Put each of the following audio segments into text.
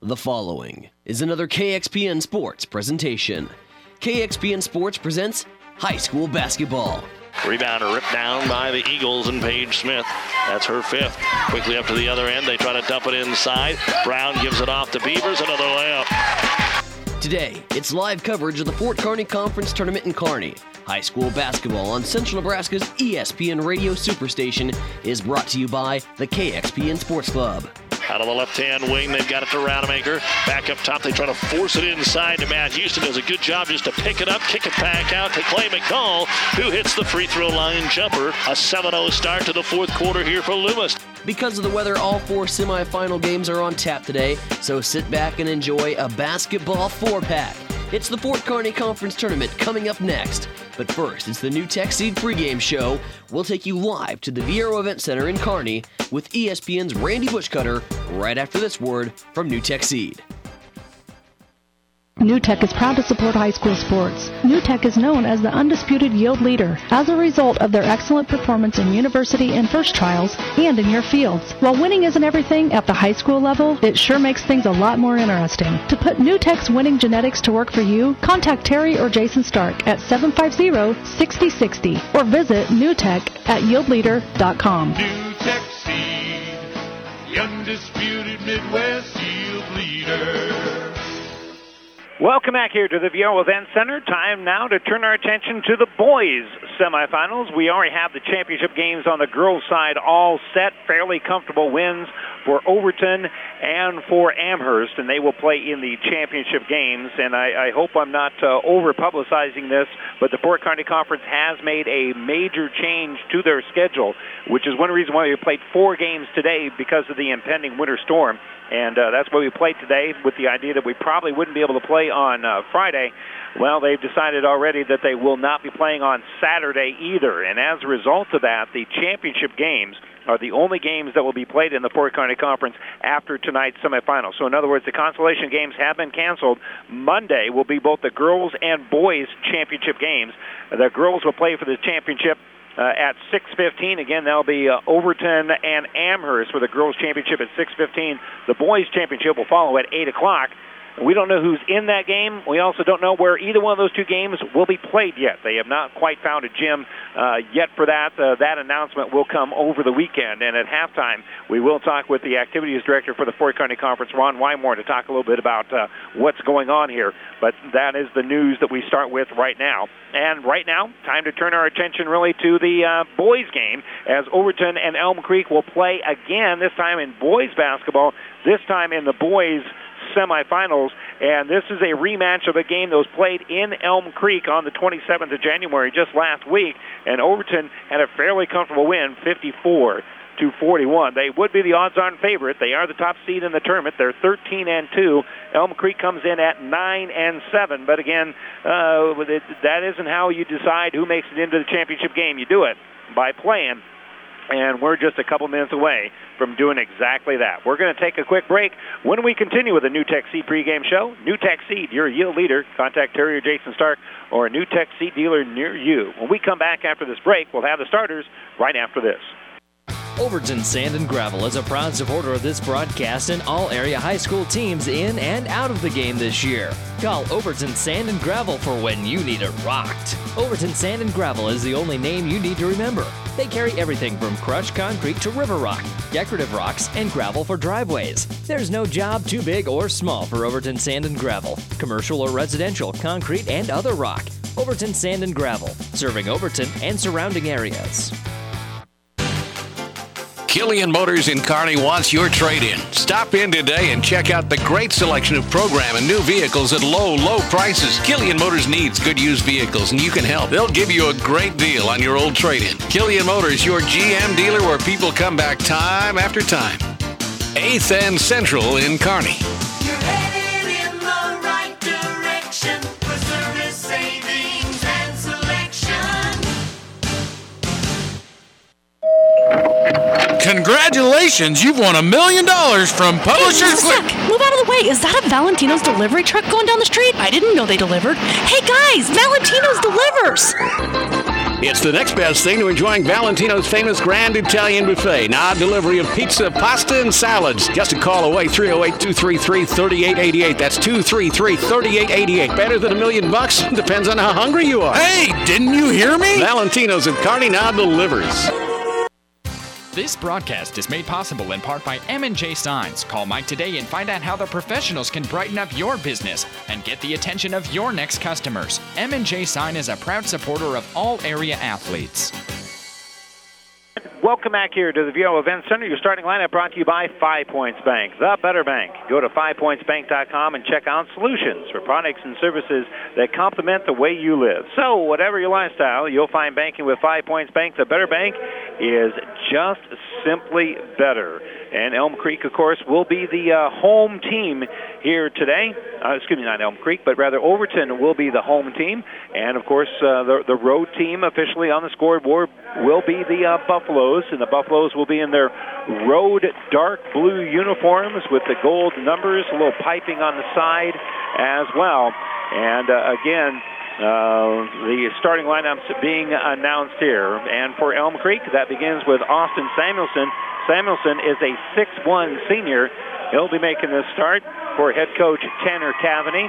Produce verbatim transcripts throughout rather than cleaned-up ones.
The following is another K X P N Sports presentation. K X P N Sports presents high school basketball. Rebounder ripped down by the Eagles and Paige Smith. That's her fifth. Quickly up to the other end. They try to dump it inside. Brown gives it off to Beavers. Another layup. Today, it's live coverage of the Fort Kearney Conference Tournament in Kearney. High school basketball on Central Nebraska's E S P N Radio Superstation is brought to you by the K X P N Sports Club. Out of the left-hand wing, they've got it to Rademacher. Back up top, they try to force it inside to Matt Houston. Does a good job just to pick it up, kick it back out to Clay McCall, who hits the free throw line jumper. A seven oh start to the fourth quarter here for Loomis. Because of the weather, all four semifinal games are on tap today, so sit back and enjoy a basketball four-pack. It's the Fort Kearney Conference Tournament coming up next. But first, it's the New Tech Seed pregame show. We'll take you live to the Viero Event Center in Kearney with E S P N's Randy Bushcutter right after this word from New Tech Seed. New Tech is proud to support high school sports. New Tech is known as the undisputed yield leader as a result of their excellent performance in university and first trials and in your fields. While winning isn't everything at the high school level, it sure makes things a lot more interesting. To put New Tech's winning genetics to work for you, contact Terry or Jason Stark at seven five zero, six zero six zero or visit newtech at yield leader dot com. New Tech Seed, the undisputed Midwest yield leader. Welcome back here to the Viero Event Center. Time now to turn our attention to the boys' semifinals. We already have the championship games on the girls' side all set. Fairly comfortable wins for Overton and for Amherst, and they will play in the championship games. And I, I hope I'm not uh, over-publicizing this, but the Fort Kearney Conference has made a major change to their schedule, which is one reason why we played four games today because of the impending winter storm. And uh, that's why we played today with the idea that we probably wouldn't be able to play on uh, Friday. Well, they've decided already that they will not be playing on Saturday either. And as a result of that, the championship games are the only games that will be played in the Fort Kearney Conference after tonight's semifinal. So in other words, the consolation games have been canceled. Monday will be both the girls and boys championship games. The girls will play for the championship Uh, at six fifteen. Again, that'll be uh, Overton and Amherst for the girls' championship at six fifteen. The boys' championship will follow at eight o'clock. We don't know who's in that game. We also don't know where either one of those two games will be played yet. They have not quite found a gym uh, yet for that. Uh, that announcement will come over the weekend. And at halftime, we will talk with the activities director for the Fort Kearney Conference, Ron Wymore, to talk a little bit about uh, what's going on here. But that is the news that we start with right now. And right now, time to turn our attention really to the uh, boys game as Overton and Elm Creek will play again, this time in boys basketball, this time in the boys semifinals, and this is a rematch of a game that was played in Elm Creek on the twenty-seventh of January, just last week, and Overton had a fairly comfortable win, fifty-four to forty-one. They would be the odds-on favorite. They are the top seed in the tournament. They're thirteen and two. Elm Creek comes in at nine and seven, but again, uh, that isn't how you decide who makes it into the championship game. You do it by playing. And we're just a couple minutes away from doing exactly that. We're going to take a quick break. When we continue with the New Tech Seed pregame show, New Tech Seed, your yield leader. Contact Terry or Jason Stark or a New Tech Seed dealer near you. When we come back after this break, we'll have the starters right after this. Overton Sand and Gravel is a proud supporter of this broadcast and all area high school teams in and out of the game this year. Call Overton Sand and Gravel for when you need it rocked. Overton Sand and Gravel is the only name you need to remember. They carry everything from crushed concrete to river rock, decorative rocks, and gravel for driveways. There's no job too big or small for Overton Sand and Gravel. Commercial or residential, concrete, and other rock. Overton Sand and Gravel, serving Overton and surrounding areas. Killian Motors in Kearney wants your trade-in. Stop in today and check out the great selection of program and new vehicles at low, low prices. Killian Motors needs good used vehicles, and you can help. They'll give you a great deal on your old trade-in. Killian Motors, your G M dealer where people come back time after time. eighth and Central in Kearney. You're headed in the right direction for service, savings, and selection. Congratulations, you've won a million dollars from Publishers Quick. Move out of the way. Is that a Valentino's delivery truck going down the street? I didn't know they delivered. Hey guys, Valentino's delivers. It's the next best thing to enjoying Valentino's famous Grand Italian Buffet. Now delivery of pizza, pasta, and salads. Just a call away, three oh eight, two three three, three eight eight eight. That's two three three, three eight eight eight. Better than a million bucks? Depends on how hungry you are. Hey, didn't you hear me? Valentino's at Kearney now delivers. This broadcast is made possible in part by M and J Signs. Call Mike today and find out how the professionals can brighten up your business and get the attention of your next customers. M and J Sign is a proud supporter of all area athletes. Welcome back here to the V O Event Center. Your starting lineup brought to you by Five Points Bank, the better bank. Go to five points bank dot com and check out solutions for products and services that complement the way you live. So whatever your lifestyle, you'll find banking with Five Points Bank. The better bank is just simply better. And Elm Creek, of course, will be the uh, home team here today. Uh, excuse me, not Elm Creek, but rather Overton will be the home team. And, of course, uh, the, the road team officially on the scoreboard will be the uh, Buffaloes. And the Buffaloes will be in their road dark blue uniforms with the gold numbers, a little piping on the side as well. And, uh, again, Uh, the starting lineups being announced here. And for Elm Creek, that begins with Austin Samuelson. Samuelson is a six one senior. He'll be making the start for head coach Tanner Cavaney.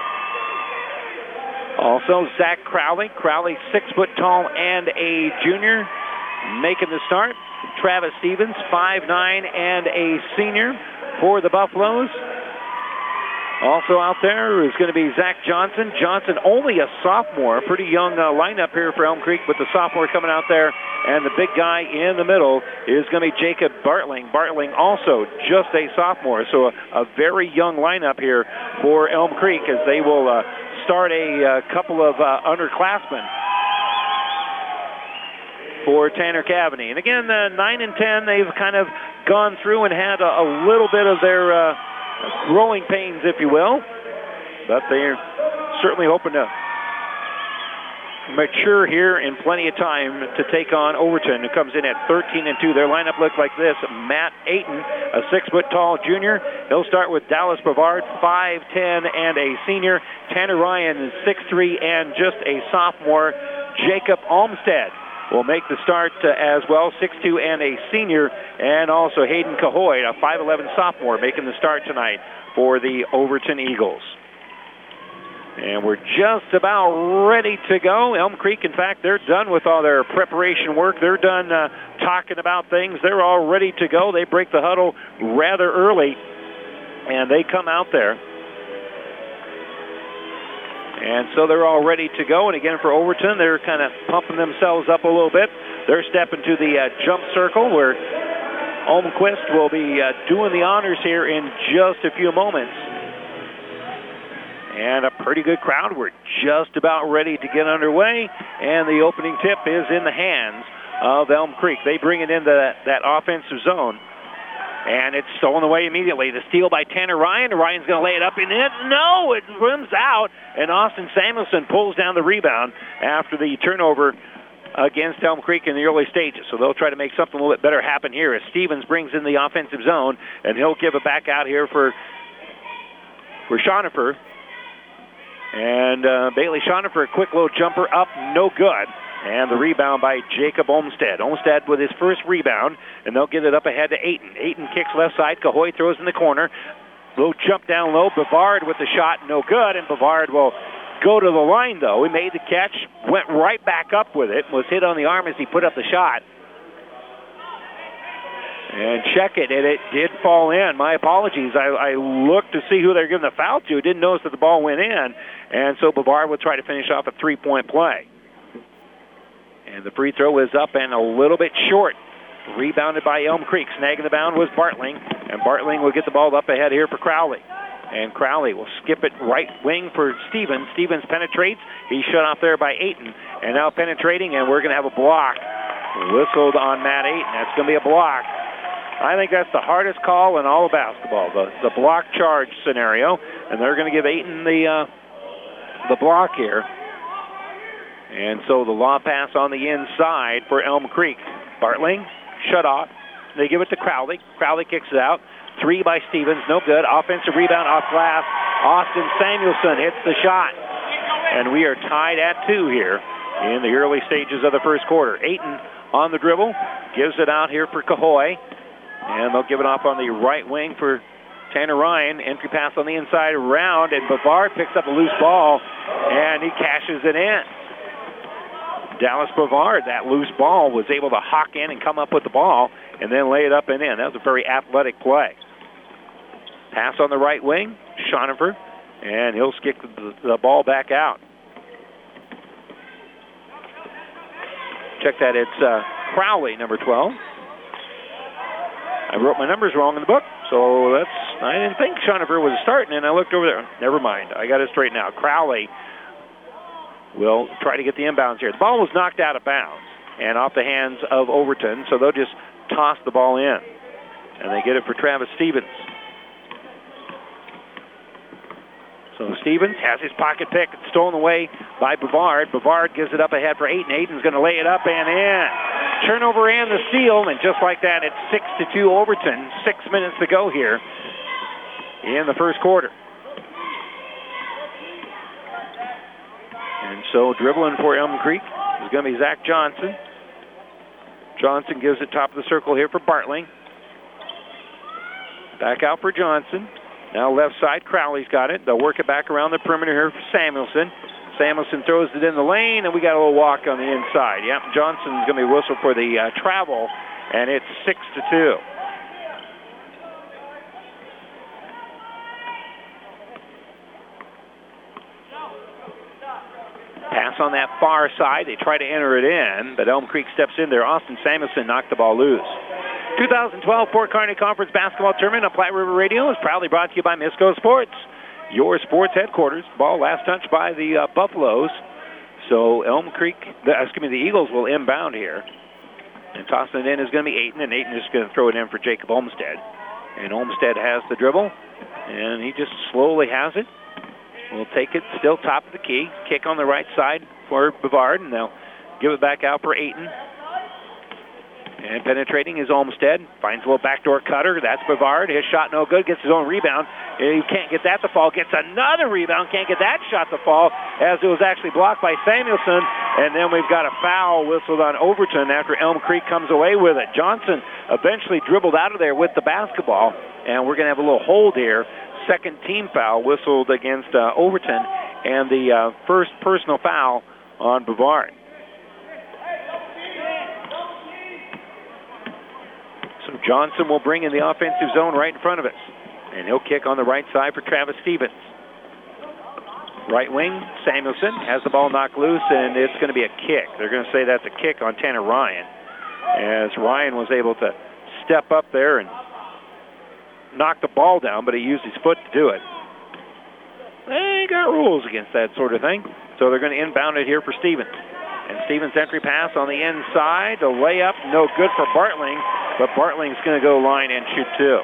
Also, Zach Crowley. Crowley, six foot tall and a junior, making the start. Travis Stevens, five nine and a senior for the Buffaloes. Also out there is going to be Zach Johnson. Johnson, only a sophomore. Pretty young uh, lineup here for Elm Creek with the sophomore coming out there. And the big guy in the middle is going to be Jacob Bartling. Bartling also just a sophomore. So a, a very young lineup here for Elm Creek as they will uh, start a uh, couple of uh, underclassmen for Tanner Cavaney. And again, uh, nine and ten, they've kind of gone through and had a, a little bit of their uh, growing pains, if you will, but they're certainly hoping to mature here in plenty of time to take on Overton, who comes in at thirteen and two. Their lineup looks like this: Matt Ayton, a six foot tall junior. He'll start with Dallas Brevard, five ten and a senior. Tanner Ryan is six three and just a sophomore. Jacob Olmstead will make the start uh, as well, six two and a senior. And also Hayden Cahoy, a five eleven sophomore, making the start tonight for the Overton Eagles. And we're just about ready to go. Elm Creek, in fact, they're done with all their preparation work. They're done uh, talking about things. They're all ready to go. They break the huddle rather early, and they come out there. And so they're all ready to go. And again, for Overton, they're kind of pumping themselves up a little bit. They're stepping to the uh, jump circle where Olmquist will be uh, doing the honors here in just a few moments. And a pretty good crowd. We're just about ready to get underway. And the opening tip is in the hands of Elm Creek. They bring it into that, that offensive zone. And it's stolen away immediately. The steal by Tanner Ryan. Ryan's going to lay it up in it. No, it rims out. And Austin Samuelson pulls down the rebound after the turnover against Elm Creek in the early stages. So they'll try to make something a little bit better happen here as Stevens brings in the offensive zone. And he'll give it back out here for, for Schonifer. And uh, Bailey Schonifer, a quick little jumper up, no good. And the rebound by Jacob Olmstead. Olmstead with his first rebound, and they'll get it up ahead to Ayton. Ayton kicks left side. Cahoy throws in the corner. Little jump down low. Bavard with the shot, no good. And Bavard will go to the line, though. He made the catch, went right back up with it, was hit on the arm as he put up the shot. And check it, and it did fall in. My apologies. I, I looked to see who they're giving the foul to. Didn't notice that the ball went in. And so Bavard will try to finish off a three-point play. And the free throw is up and a little bit short. Rebounded by Elm Creek. Snagging the bound was Bartling. And Bartling will get the ball up ahead here for Crowley. And Crowley will skip it right wing for Stevens. Stevens penetrates. He's shut off there by Ayton. And now penetrating, and we're going to have a block. Whistled on Matt Ayton. That's going to be a block. I think that's the hardest call in all of basketball, the, the block charge scenario. And they're going to give Ayton the, uh, the block here. And so the lob pass on the inside for Elm Creek. Bartling, shut off. They give it to Crowley. Crowley kicks it out. Three by Stevens, no good. Offensive rebound off glass. Austin Samuelson hits the shot. And we are tied at two here in the early stages of the first quarter. Ayton on the dribble, gives it out here for Cahoy, and they'll give it off on the right wing for Tanner Ryan. Entry pass on the inside around, and Bavard picks up a loose ball, and he cashes it in. Dallas Bavard, that loose ball, was able to hawk in and come up with the ball and then lay it up and in. That was a very athletic play. Pass on the right wing, Schoenhofer, and he'll kick the, the ball back out. Check that, it's uh, Crowley, number twelve. I wrote my numbers wrong in the book, so that's, I didn't think Schoenhofer was starting, and I looked over there. Never mind, I got it straight now. Crowley will try to get the inbounds here. The ball was knocked out of bounds and off the hands of Overton, so they'll just toss the ball in. And they get it for Travis Stevens. So Stevens has his pocket pick. It's stolen away by Bavard. Bavard gives it up ahead for Ayton. Ayton's going to lay it up and in. Turnover and the steal, and just like that, it's six to two Overton. Six minutes to go here in the first quarter. And so dribbling for Elm Creek is going to be Zach Johnson. Johnson gives it top of the circle here for Bartling. Back out for Johnson. Now left side, Crowley's got it. They'll work it back around the perimeter here for Samuelson. Samuelson throws it in the lane, and we got a little walk on the inside. Yep, Johnson's going to be whistled for the uh, travel, and it's six to two. Pass on that far side. They try to enter it in, but Elm Creek steps in there. Austin Samuelson knocked the ball loose. twenty twelve Fort Kearney Conference Basketball Tournament on Platte River Radio is proudly brought to you by Misco Sports, your sports headquarters. Ball last touched by the uh, Buffaloes. So Elm Creek, the, excuse me, the Eagles will inbound here. And tossing it in is going to be Ayton, and Ayton is going to throw it in for Jacob Olmstead. And Olmstead has the dribble, and he just slowly has it. We'll take it still top of the key. Kick on the right side for Bavard, and they'll give it back out for Ayton. And penetrating is Olmstead. Finds a little backdoor cutter. That's Bavard. His shot no good. Gets his own rebound. He can't get that to fall. Gets another rebound. Can't get that shot to fall, as it was actually blocked by Samuelson. And then we've got a foul whistled on Overton after Elm Creek comes away with it. Johnson eventually dribbled out of there with the basketball. And we're going to have a little hold here. Second team foul whistled against uh, Overton, and the uh, first personal foul on Bavard. So Johnson will bring in the offensive zone right in front of us, and he'll kick on the right side for Travis Stevens. Right wing, Samuelson has the ball knocked loose, and it's going to be a kick. They're going to say that's a kick on Tanner Ryan, as Ryan was able to step up there and knock the ball down, but he used his foot to do it. They got rules against that sort of thing. So they're going to inbound it here for Stevens. And Stevens' entry pass on the inside. The layup, no good for Bartling, but Bartling's going to go line and shoot two.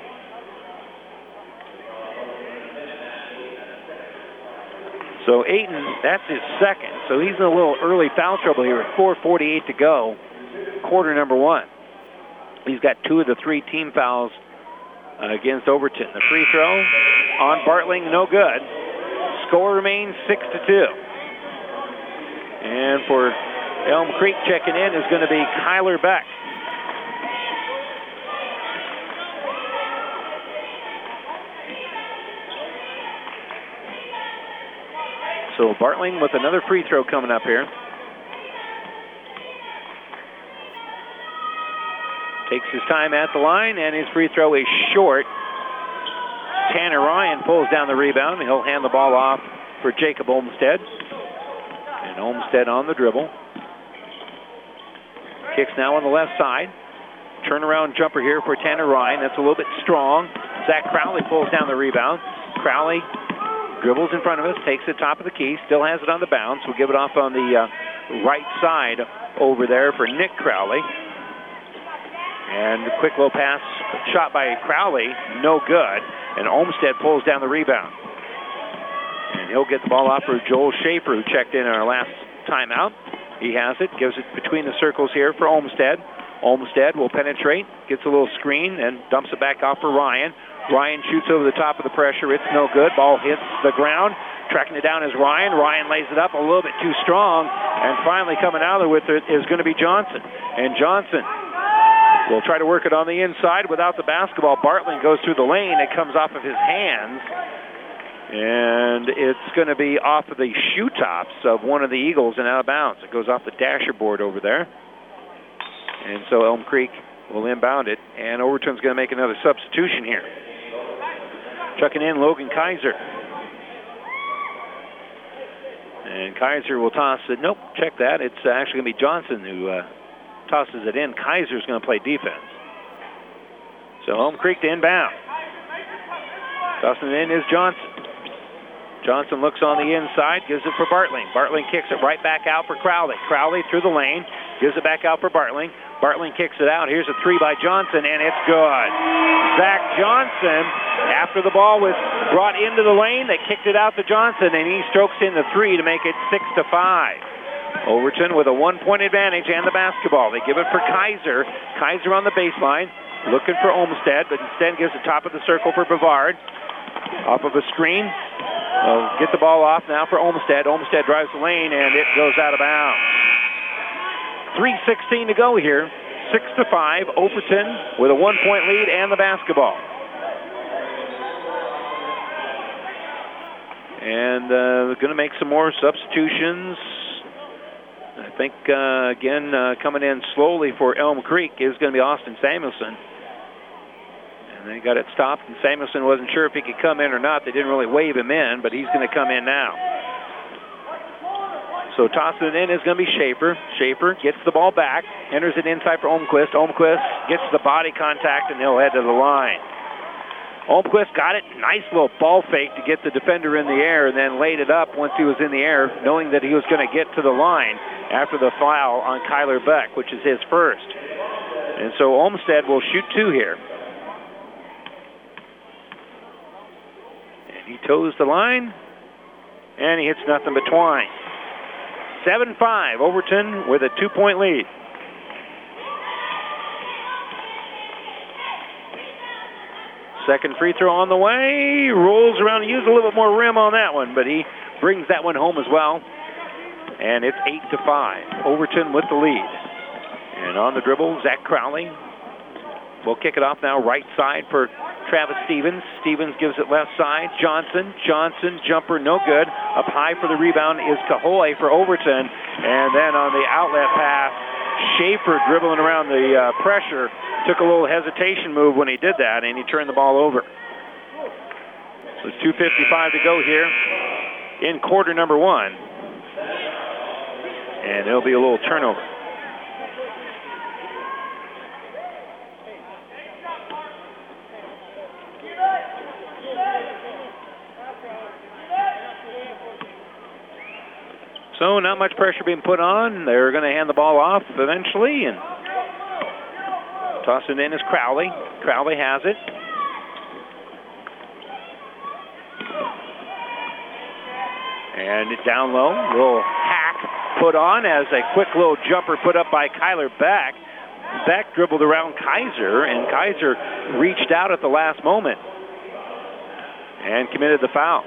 So Ayton, that's his second. So he's in a little early foul trouble here with four forty-eight to go, quarter number one. He's got two of the three team fouls Uh, against Overton. The free throw on Bartling, no good. Score remains six to two. And for Elm Creek checking in is going to be Kyler Beck. So Bartling with another free throw coming up here. Takes his time at the line, and his free throw is short. Tanner Ryan pulls down the rebound. He'll hand the ball off for Jacob Olmstead. And Olmstead on the dribble. Kicks now on the left side. Turnaround jumper here for Tanner Ryan. That's a little bit strong. Zach Crowley pulls down the rebound. Crowley dribbles in front of us, takes the top of the key, still has it on the bounce. We'll give it off on the uh, right side over there for Nick Crowley. And the quick low pass shot by Crowley, no good. And Olmstead pulls down the rebound. And he'll get the ball off for Joel Schaefer, who checked in our last timeout. He has it, gives it between the circles here for Olmstead. Olmsted will penetrate, gets a little screen, and dumps it back off for Ryan. Ryan shoots over the top of the pressure. It's no good. Ball hits the ground. Tracking it down is Ryan. Ryan lays it up a little bit too strong. And finally coming out of there with it is going to be Johnson. And Johnson will try to work it on the inside without the basketball. Bartling goes through the lane. It comes off of his hands. And it's going to be off of the shoe tops of one of the Eagles and out of bounds. It goes off the dasher board over there. And so Elm Creek will inbound it. And Overton's going to make another substitution here. Chucking in Logan Kaiser. And Kaiser will toss it. Nope, check that. It's actually going to be Johnson who uh, tosses it in. Kaiser's going to play defense. So Elm Creek to inbound. Tossing it in is Johnson. Johnson looks on the inside, gives it for Bartling. Bartling kicks it right back out for Crowley. Crowley through the lane, gives it back out for Bartling. Bartling kicks it out. Here's a three by Johnson, and it's good. Zach Johnson, after the ball was brought into the lane, they kicked it out to Johnson, and he strokes in the three to make it six to five. Overton with a one-point advantage and the basketball. They give it for Kaiser. Kaiser on the baseline, looking for Olmsted, but instead gives the top of the circle for Bavard. Off of a screen. Uh, get the ball off now for Olmsted. Olmsted drives the lane, and it goes out of bounds. three sixteen to go here. six to five. Overton with a one-point lead and the basketball. And uh, going to make some more substitutions. I think, uh, again, uh, coming in slowly for Elm Creek is going to be Austin Samuelson. And they got it stopped, and Samuelson wasn't sure if he could come in or not. They didn't really wave him in, but he's going to come in now. So tossing it in is going to be Schaefer. Schaefer gets the ball back, enters it inside for Olmquist. Olmquist gets the body contact, and he'll head to the line. Olmquist got it. Nice little ball fake to get the defender in the air, and then laid it up once he was in the air, knowing that he was going to get to the line after the foul on Kyler Beck, which is his first. And so Olmsted will shoot two here. And he toes the line, and he hits nothing but twine. seven five, Overton with a two-point lead. Second free throw on the way. Rolls around. He used a little bit more rim on that one, but he brings that one home as well. And it's eight to five. Overton with the lead. And on the dribble, Zach Crowley will kick it off now right side for Travis Stevens. Stevens gives it left side. Johnson. Johnson, jumper, no good. Up high for the rebound is Cahoy for Overton. And then on the outlet pass, Schaefer dribbling around the uh, pressure. Took a little hesitation move when he did that, and he turned the ball over. So two fifty-five to go here in quarter number one. And there'll be a little turnover. So not much pressure being put on. They're going to hand the ball off eventually, and tossing in is Crowley. Crowley has it. And it down low. Little hack put on as a quick little jumper put up by Kyler Beck. Beck dribbled around Kaiser, and Kaiser reached out at the last moment and committed the foul.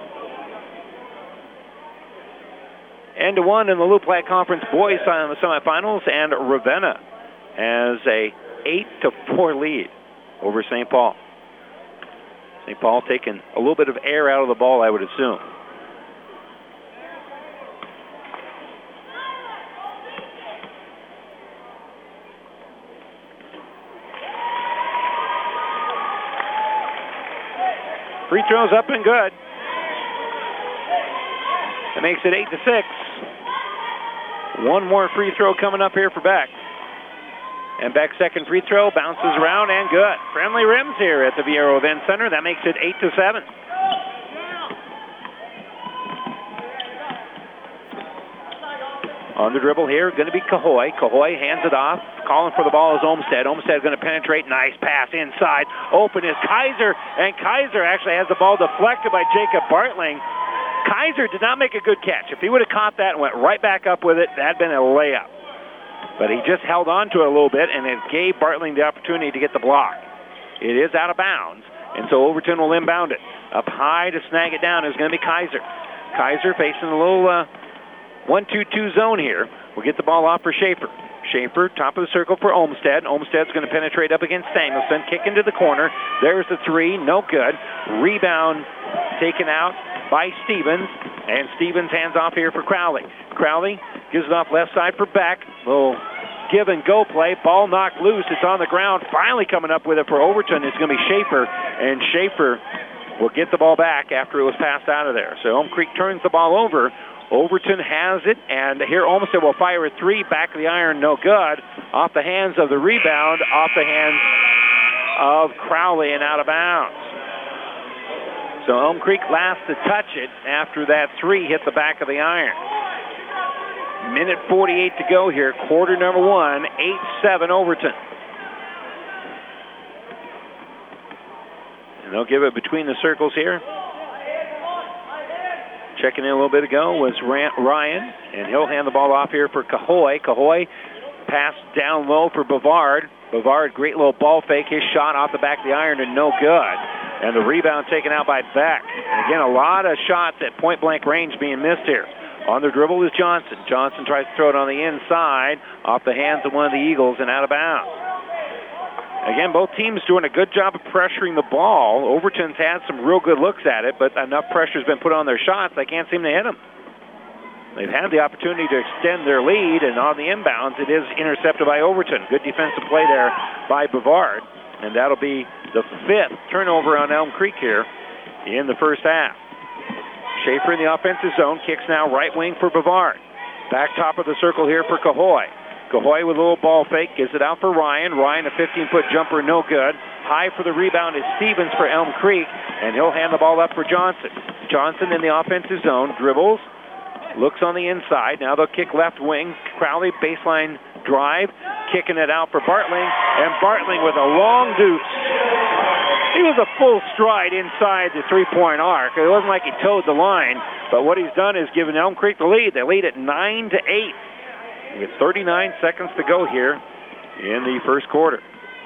End to one in the Loup Platte Conference boys semifinals, and Ravenna has a eight to four lead over Saint Paul. Saint Paul taking a little bit of air out of the ball, I would assume. Free throws up and good. That makes it eight to six. One more free throw coming up here for Beck. And Beck's second free throw bounces around and good. Friendly rims here at the Viero Event Center. That makes it eight to seven. On the dribble here, going to be Cahoy. Cahoy hands it off. Calling for the ball is Olmsted. Olmsted going to penetrate. Nice pass inside. Open is Kaiser. And Kaiser actually has the ball deflected by Jacob Bartling. Kaiser did not make a good catch. If he would have caught that and went right back up with it, that had been a layup. but he just held on to it a little bit, and it gave Bartling the opportunity to get the block. It is out of bounds, and so Overton will inbound it. Up high to snag it down is going to be Kaiser. Kaiser facing a little uh, one two two zone here. We'll get the ball off for Schaefer. Schaefer, top of the circle for Olmstead. Olmstead's going to penetrate up against Samuelson. Kick into the corner. There's the three. No good. Rebound taken out by Stevens. And Stevens hands off here for Crowley. Crowley gives it off left side for Beck. Little give and go play. Ball knocked loose. It's on the ground. Finally coming up with it for Overton. It's going to be Schaefer. And Schaefer will get the ball back after it was passed out of there. So Elm Creek turns the ball over. Overton has it, and here Olmsted will fire a three, back of the iron, no good. Off the hands of the rebound, off the hands of Crowley and out of bounds. So Elm Creek last to touch it after that three hit the back of the iron. Minute forty-eight to go here, quarter number one, eight seven Overton. And they'll give it between the circles here. Checking in a little bit ago was Ryan, and he'll hand the ball off here for Cahoy. Cahoy pass down low for Bavard. Bavard, great little ball fake. His shot off the back of the iron and no good. And the rebound taken out by Beck. And again, a lot of shots at point-blank range being missed here. On the dribble is Johnson. Johnson tries to throw it on the inside, off the hands of one of the Eagles and out of bounds. Again, both teams doing a good job of pressuring the ball. Overton's had some real good looks at it, but enough pressure's been put on their shots, they can't seem to hit them. They've had the opportunity to extend their lead, and on the inbounds, it is intercepted by Overton. Good defensive play there by Bavard, and that'll be the fifth turnover on Elm Creek here in the first half. Schaefer in the offensive zone, kicks now right wing for Bavard. Back top of the circle here for Cahoy. Cahoy with a little ball fake, gives it out for Ryan. Ryan, a fifteen-foot jumper, no good. High for the rebound is Stevens for Elm Creek, and he'll hand the ball up for Johnson. Johnson in the offensive zone, dribbles, looks on the inside. Now they'll kick left wing. Crowley, baseline drive, kicking it out for Bartling, and Bartling with a long deuce. He was a full stride inside the three-point arc. It wasn't like he towed the line, but what he's done is given Elm Creek the lead. They lead at nine to eight. With thirty-nine seconds to go here in the first quarter.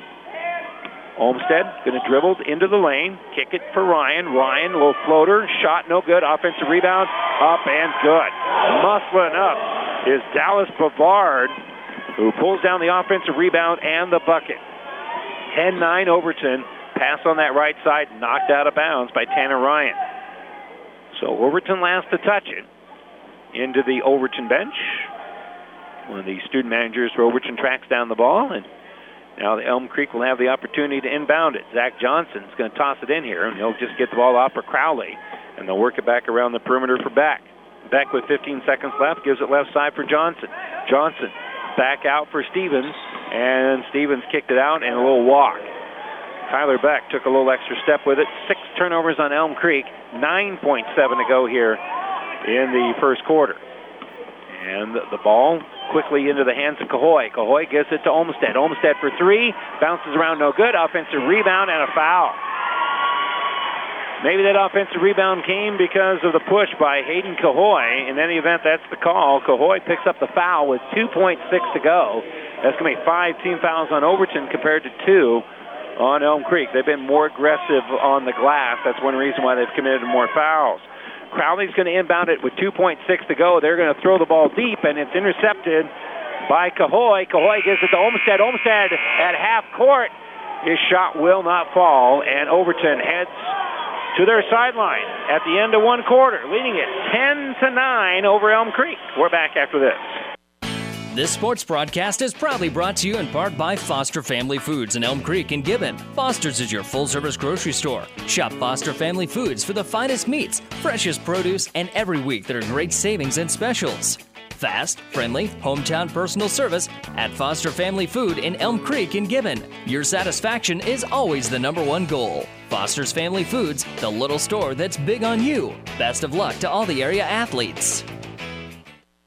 Olmstead going to dribble into the lane, kick it for Ryan. Ryan, a little floater, shot no good. Offensive rebound, up and good. Muscling up is Dallas Bavard, who pulls down the offensive rebound and the bucket. ten nine Overton. Pass on that right side, knocked out of bounds by Tanner Ryan. So Overton last to touch it. Into the Overton bench. One of the student managers for Overton tracks down the ball, and now the Elm Creek will have the opportunity to inbound it. Zach Johnson's going to toss it in here, and he'll just get the ball off for Crowley, and they'll work it back around the perimeter for Beck. Beck with fifteen seconds left gives it left side for Johnson. Johnson back out for Stevens, and Stevens kicked it out and a little walk. Tyler Beck took a little extra step with it. Six turnovers on Elm Creek, nine point seven to go here in the first quarter. And the ball quickly into the hands of Cahoy. Cahoy gives it to Olmstead. Olmstead for three. Bounces around, no good. Offensive rebound and a foul. Maybe that offensive rebound came because of the push by Hayden Cahoy. In any event, that's the call. Cahoy picks up the foul with two point six to go. That's going to be five team fouls on Overton compared to two on Elm Creek. They've been more aggressive on the glass. That's one reason why they've committed more fouls. Crowley's going to inbound it with two point six to go. They're going to throw the ball deep, and it's intercepted by Cahoy. Cahoy gives it to Olmstead. Olmstead at half court. His shot will not fall, and Overton heads to their sideline at the end of one quarter, leading it ten to nine over Elm Creek. We're back after this. This sports broadcast is proudly brought to you in part by Foster Family Foods in Elm Creek and Gibbon. Foster's is your full-service grocery store. Shop Foster Family Foods for the finest meats, freshest produce, and every week there are great savings and specials. Fast, friendly, hometown personal service at Foster Family Food in Elm Creek and Gibbon. Your satisfaction is always the number one goal. Foster's Family Foods, the little store that's big on you. Best of luck to all the area athletes.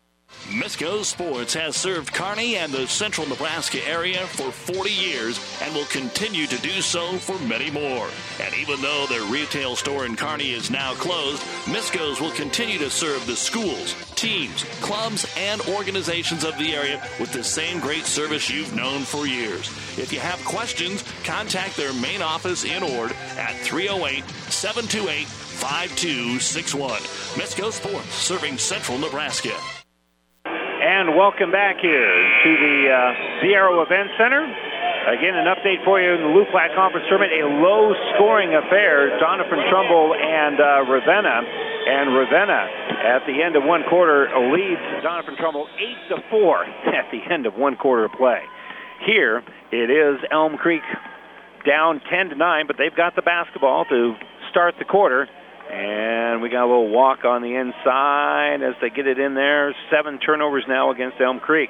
Misco Sports has served Kearney and the central Nebraska area for forty years and will continue to do so for many more. And even though their retail store in Kearney is now closed, Misco's will continue to serve the schools, teams, clubs, and organizations of the area with the same great service you've known for years. If you have questions, contact their main office in Ord at three oh eight, seven two eight, five two six one. Misco Sports, serving central Nebraska. And welcome back here to the uh, Viero Event Center. Again, an update for you in the Lou Platte Conference Tournament, a low-scoring affair. Doniphan Trumbull and uh, Ravenna. And Ravenna, at the end of one quarter, leads Doniphan Trumbull eight to four at the end of one quarter of play. Here, it is Elm Creek down ten to nine, but they've got the basketball to start the quarter. And we got a little walk on the inside as they get it in there. Seven turnovers now against Elm Creek.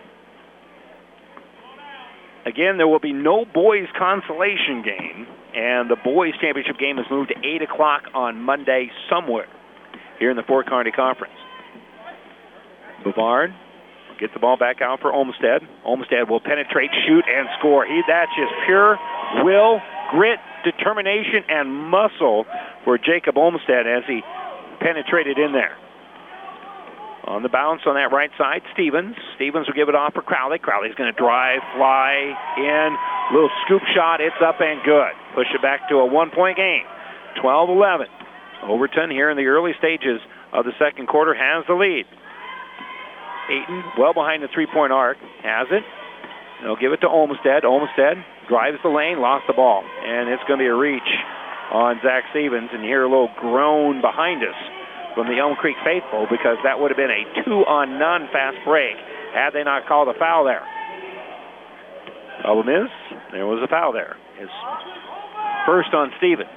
Again, there will be no boys consolation game, and the boys championship game is moved to eight o'clock on Monday somewhere here in the Fort Kearney Conference. Bavard gets the ball back out for Olmsted. Olmsted will penetrate, shoot, and score. He, that's just pure will, grit, determination, and muscle for Jacob Olmsted as he penetrated in there. On the bounce on that right side, Stevens. Stevens will give it off for Crowley. Crowley's going to drive, fly in. Little scoop shot. It's up and good. Push it back to a one-point game. twelve eleven. Overton here in the early stages of the second quarter has the lead. Ayton, well behind the three-point arc, has it. They'll give it to Olmsted. Olmsted drives the lane, lost the ball. And it's going to be a reach on Zach Stevens. And you hear a little groan behind us from the Elm Creek faithful because that would have been a two-on-none fast break had they not called a foul there. Problem is, there was a foul there. It's first on Stevens.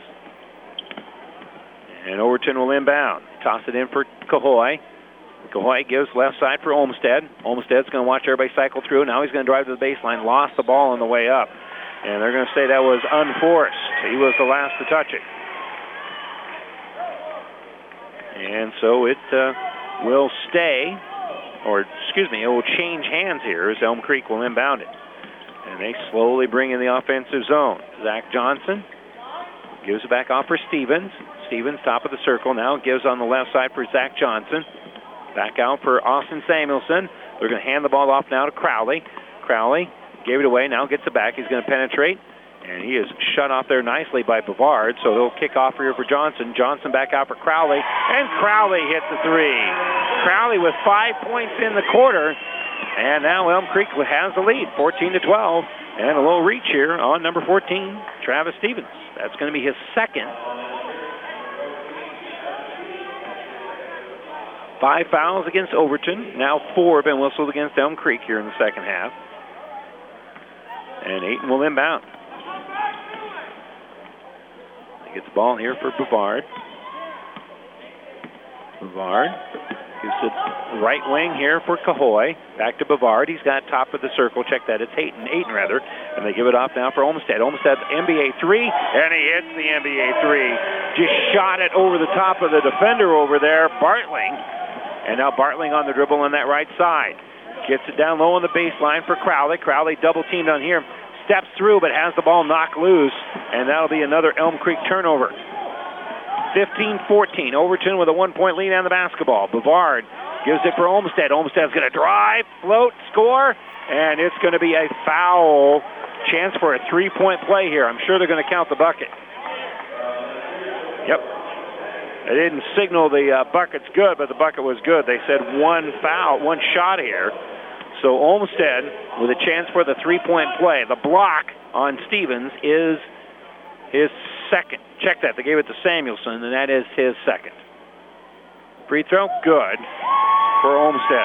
And Overton will inbound. Toss it in for Cahoy. Cahoy gives left side for Olmsted. Olmsted's going to watch everybody cycle through. Now he's going to drive to the baseline. Lost the ball on the way up. And they're going to say that was unforced. He was the last to touch it. And so it uh, will stay, or excuse me, it will change hands here as Elm Creek will inbound it. And they slowly bring in the offensive zone. Zach Johnson gives it back off for Stevens. Stevens, top of the circle, now gives on the left side for Zach Johnson. Back out for Austin Samuelson. They're going to hand the ball off now to Crowley. Crowley gave it away, now gets it back. He's going to penetrate. And he is shut off there nicely by Bavard, so they'll kick off here for Johnson. Johnson back out for Crowley, and Crowley hits the three. Crowley with five points in the quarter, and now Elm Creek has the lead, fourteen to twelve. And a little reach here on number fourteen, Travis Stevens. That's going to be his second. Five fouls against Overton. Now four have been whistled against Elm Creek here in the second half. And Ayton will inbound. Gets the ball here for Bavard. Bavard gives it right wing here for Cahoy. Back to Bavard. He's got top of the circle. Check that. It's Ayton, Ayton rather. And they give it off now for Olmsted. Olmsted, N B A three, and he hits the N B A three. Just shot it over the top of the defender over there, Bartling. And now Bartling on the dribble on that right side. Gets it down low on the baseline for Crowley. Crowley double teamed on here. Steps through, but has the ball knocked loose, and that'll be another Elm Creek turnover. fifteen fourteen, Overton with a one-point lead on the basketball. Bavard gives it for Olmsted. Olmsted's going to drive, float, score, and it's going to be a foul. Chance for a three-point play here. I'm sure they're going to count the bucket. Yep. They didn't signal the uh, bucket's good, but the bucket was good. They said one foul, one shot here. So Olmsted with a chance for the three-point play. The block on Stevens is his second. Check that. They gave it to Samuelson, and that is his second. Free throw, good for Olmsted.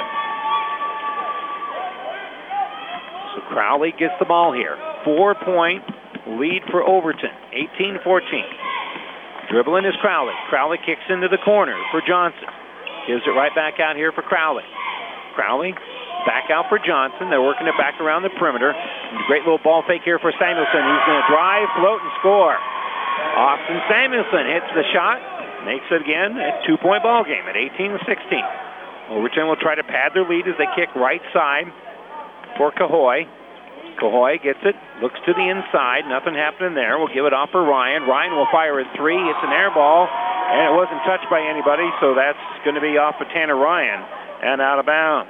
So Crowley gets the ball here. Four-point lead for Overton, eighteen fourteen. Dribbling is Crowley. Crowley kicks into the corner for Johnson. Gives it right back out here for Crowley. Crowley back out for Johnson. They're working it back around the perimeter. Great little ball fake here for Samuelson. He's going to drive, float, and score. Austin Samuelson hits the shot, makes it again. A two-point ball game at eighteen to sixteen. Overton will try to pad their lead as they kick right side for Cahoy. Cahoy gets it, looks to the inside. Nothing happening there. We'll give it off for Ryan. Ryan will fire at three. It's an air ball, and it wasn't touched by anybody, so that's going to be off of Tanner Ryan and out of bounds.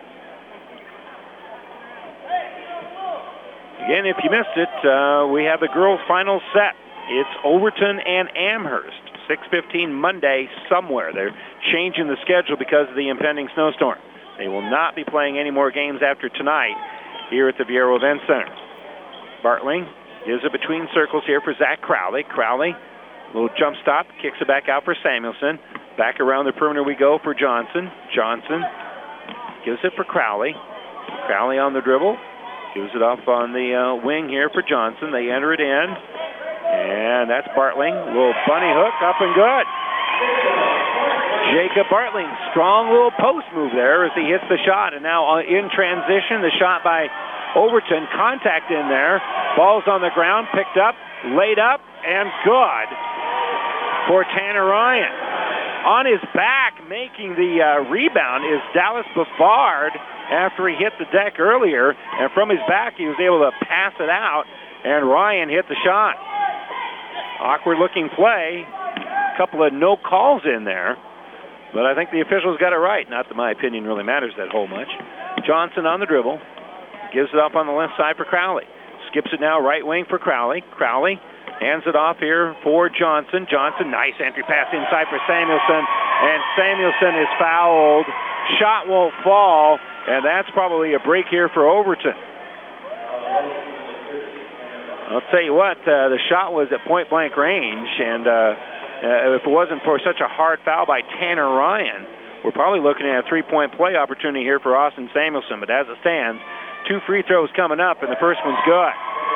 Again, if you missed it, uh, we have the girls' final set. It's Overton and Amherst. six fifteen Monday somewhere. They're changing the schedule because of the impending snowstorm. They will not be playing any more games after tonight here at the Viera Event Center. Bartling gives it between circles here for Zach Crowley. Crowley, little jump stop, kicks it back out for Samuelson. Back around the perimeter we go for Johnson. Johnson gives it for Crowley. Crowley on the dribble. Gives it off on the uh, wing here for Johnson. They enter it in. And that's Bartling. Little bunny hook, up and good. Jacob Bartling, strong little post move there as he hits the shot. And now in transition, the shot by Overton. Contact in there. Ball's on the ground, picked up, laid up, and good for Tanner Ryan. On his back, making the uh, rebound, is Dallas Bavard after he hit the deck earlier. And from his back, he was able to pass it out, and Ryan hit the shot. Awkward looking play. A couple of no calls in there. But I think the officials got it right. Not that my opinion really matters that whole much. Johnson on the dribble. Gives it up on the left side for Crowley. Skips it now right wing for Crowley. Crowley hands it off here for Johnson. Johnson, nice entry pass inside for Samuelson. And Samuelson is fouled. Shot won't fall. And that's probably a break here for Overton. I'll tell you what, uh, the shot was at point-blank range, and uh, uh, if it wasn't for such a hard foul by Tanner Ryan, we're probably looking at a three-point play opportunity here for Austin Samuelson. But as it stands, two free throws coming up, and the first one's good.